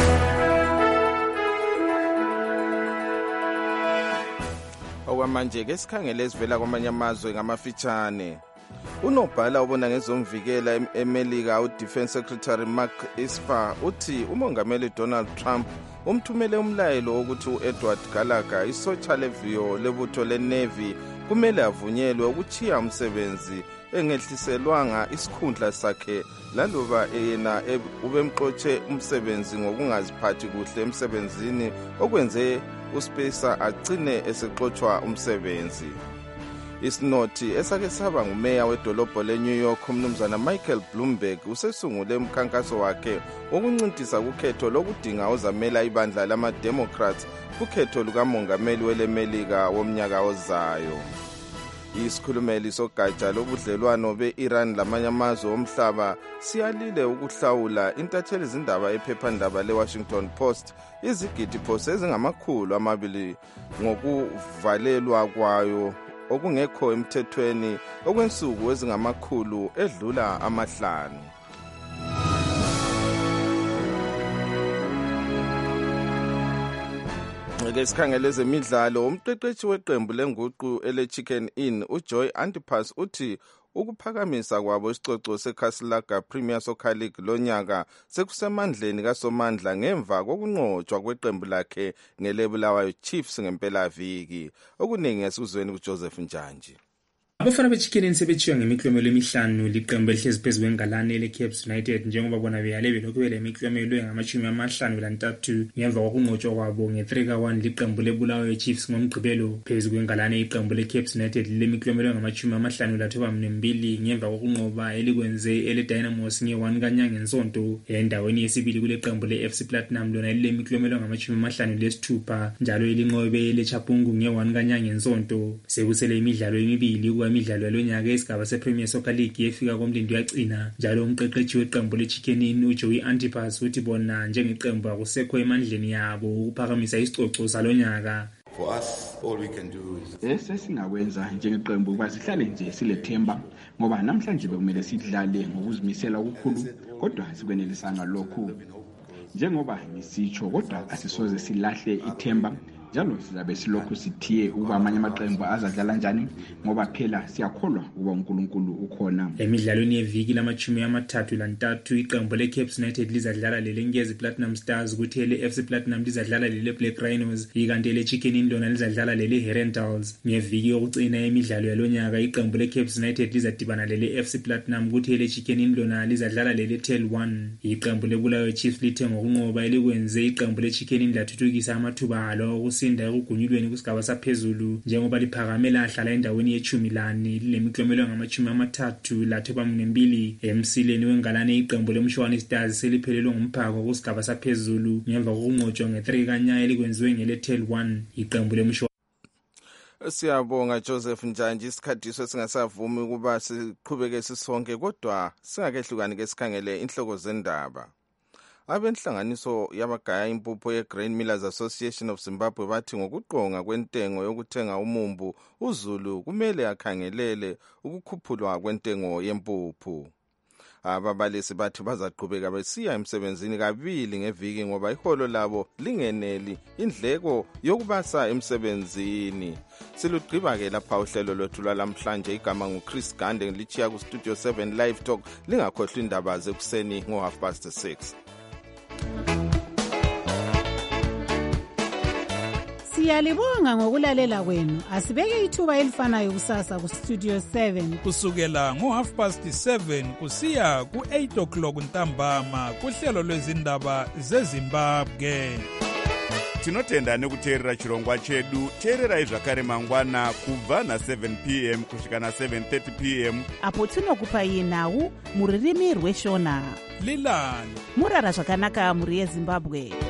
Okwamanje ke sikhangele esivela kwamanye amazwe ngamafitshane. Unobhala obona ngezomvikela eMelika uDefense Secretary Mark Esper uthi umongameli Donald Trump umthumele umlayelo wokuthi uEdward Gallagher isotsha leviyo lebutho leNavy kumele avunyelwe ukuchiya umsebenzi engehliselwanga isikhundla sakhe laloba yena ubemxotshe umsebenzi ngokungaziphathi kuhle emsebenzini okwenze uSpacer agcine esexotsha umsebenzi. Isinothi esake saba ngumeya wedolobho leNew York umnumzana Michael Bloomberg usesungule umkhankaso wakhe wokuncintisa kukhetho lokudinga ozamela ibandla lama-Democrats kukhetho lukamongameli weleMelika womnyaka ozayo. Isikhulumeli sogatsha lobudlelwano be-Iran lamanye amazwe omhlaba siyalile ukuhlawula intatheli izindaba ephephandaba leWashington Post izigidi phose ezingama200 ngokuvalelwa kwayo okungekho emthethweni okwensuku ezingama100 edlula ama5. Ngeke sikhangele ezemidlalo, umqeqeshi weqembu lenguqu ele-Chicken Inn uJoy Antipas uthi ukuphakamisa kwabo isicoco seCasablanca Premier Soccer League lonyaka sekusemandleni kaSomandla ngemva kokunqotshwa kweqembu lakhe ngelebulawayo Chiefs ngempela viki. Okuningi esizweni kuJoseph Njanji. Abafana beChicken sebethiwa ngemiklomelo emihlanu liqembu elihlezi phezu kwengalane leCaps United njengoba bona beyale belokhu bele imiklomelo engama53 ngemva kokunqotshwa kwabo nge3-1 liqembu lebulawayo Chiefs ngomgqibelo phezu kwengalane iqembu leCaps United lemiklomelo engama53 ngemva kokunqoba elikwenze eleDynamos nge1 kanyanga nsonto endaweni yesibili kule qembu leFC Platinum lona lemiklomelo engama56 njalo elinqobe leChapungu nge1 kanyanga nsonto. Sekusele imidlalo emibili imidlalo yalonyaka esigaba sePremier Soccer League yefika komlindo yagcina njalo umqeqeshi weqembu leChicken Inn uJoey Antipas uthi bona njengeqembu akusekho emandleni yabo ukuphakamisa isicoco salonyaka. For us, all we can do is esingakwenza njengeqembu ukuba sihlale nje silethemba ngoba namhlanje bekumele sidlale ngokuzimisela okukhulu kodwa sikwenelisanga lokhu njengoba ngisitsho kodwa asisoze silahle ithemba njalo sizabe silokhu sithiye ukuba amanye amaqembu azadlala njani ngoba phela siyakholwa ukuba uNkulunkulu ukhona. Emidlalweni yeviki lama-33 iqembu leCaps United lizadlala leleNkezi Platinum Stars kuthi leFC Platinum lizadlala leleBlack Rhinos ikanti leChicken Inn lona lizadlala leleHerentals. Ngeviki yokucina emidlalo yalonyaka iqembu leCaps United lizadibana leleFC Platinum kuthi leChicken Inn lona lizadlala leleTel1. Iqembu lebulawayo Chiefs lithe ngokunqoba elikwenze iqembu leChicken Inn lathuthukisa amathuba alo sinda ekugunyulweni kusigaba saphezulu njengoba liphakamela ahlala endaweni ye-10 lilemiklomelo ngama-30 lathoba 2 emsileni wengalane iqembu leMshwana Stars seliphelelwe ngumphako kusigaba saphezulu ngemva kokunqotshwa nge3 kanyaya elikwenziwe ngeleTel1 iqembu leMshwana. Siyabonga Joseph Njanji, isikhathi singasavumi ukuba siqhubeke sisonke kodwa singakehlukani ke sikhangele inhloko zendaba. Abenhlanganiso yabagaya impupho yeGrain Millers Association of Zimbabwe bathi ngokuqonga kwentengo yokuthenga umumbu uZulu kumele akhangelele ukukhuphulwa kwentengo yempuphu. Ababalisi bathi bazaqhubeka besiya emsebenzini kabili ngeviki ngoba iholo labo lingeneli indleko yokubasa emsebenzini. Silugqiba ke lapha uhlelo lwethu lwalamhlanje. Igama nguChris Gande lichiya ku Studio 7 Live Talk. Lingakhohlwa indaba zekuseni ngo6:30. Siyalibonga ngokulalela kwenu. Asibeke ithuba elifanayo kusasa ku Studio 7 kusukela ngo7:30 kusiya ku8 ntambama kuhlelo lwezindaba zeZimbabwe. Tinotenda nekuteerera chirongwa chedu. Teererai zvakare mangwana kubva na7 p.m. kusvika na7:30 p.m. apo tinokupai nhau muririmi rweshona. Lilani murara zvakanaka muri yeZimbabwe.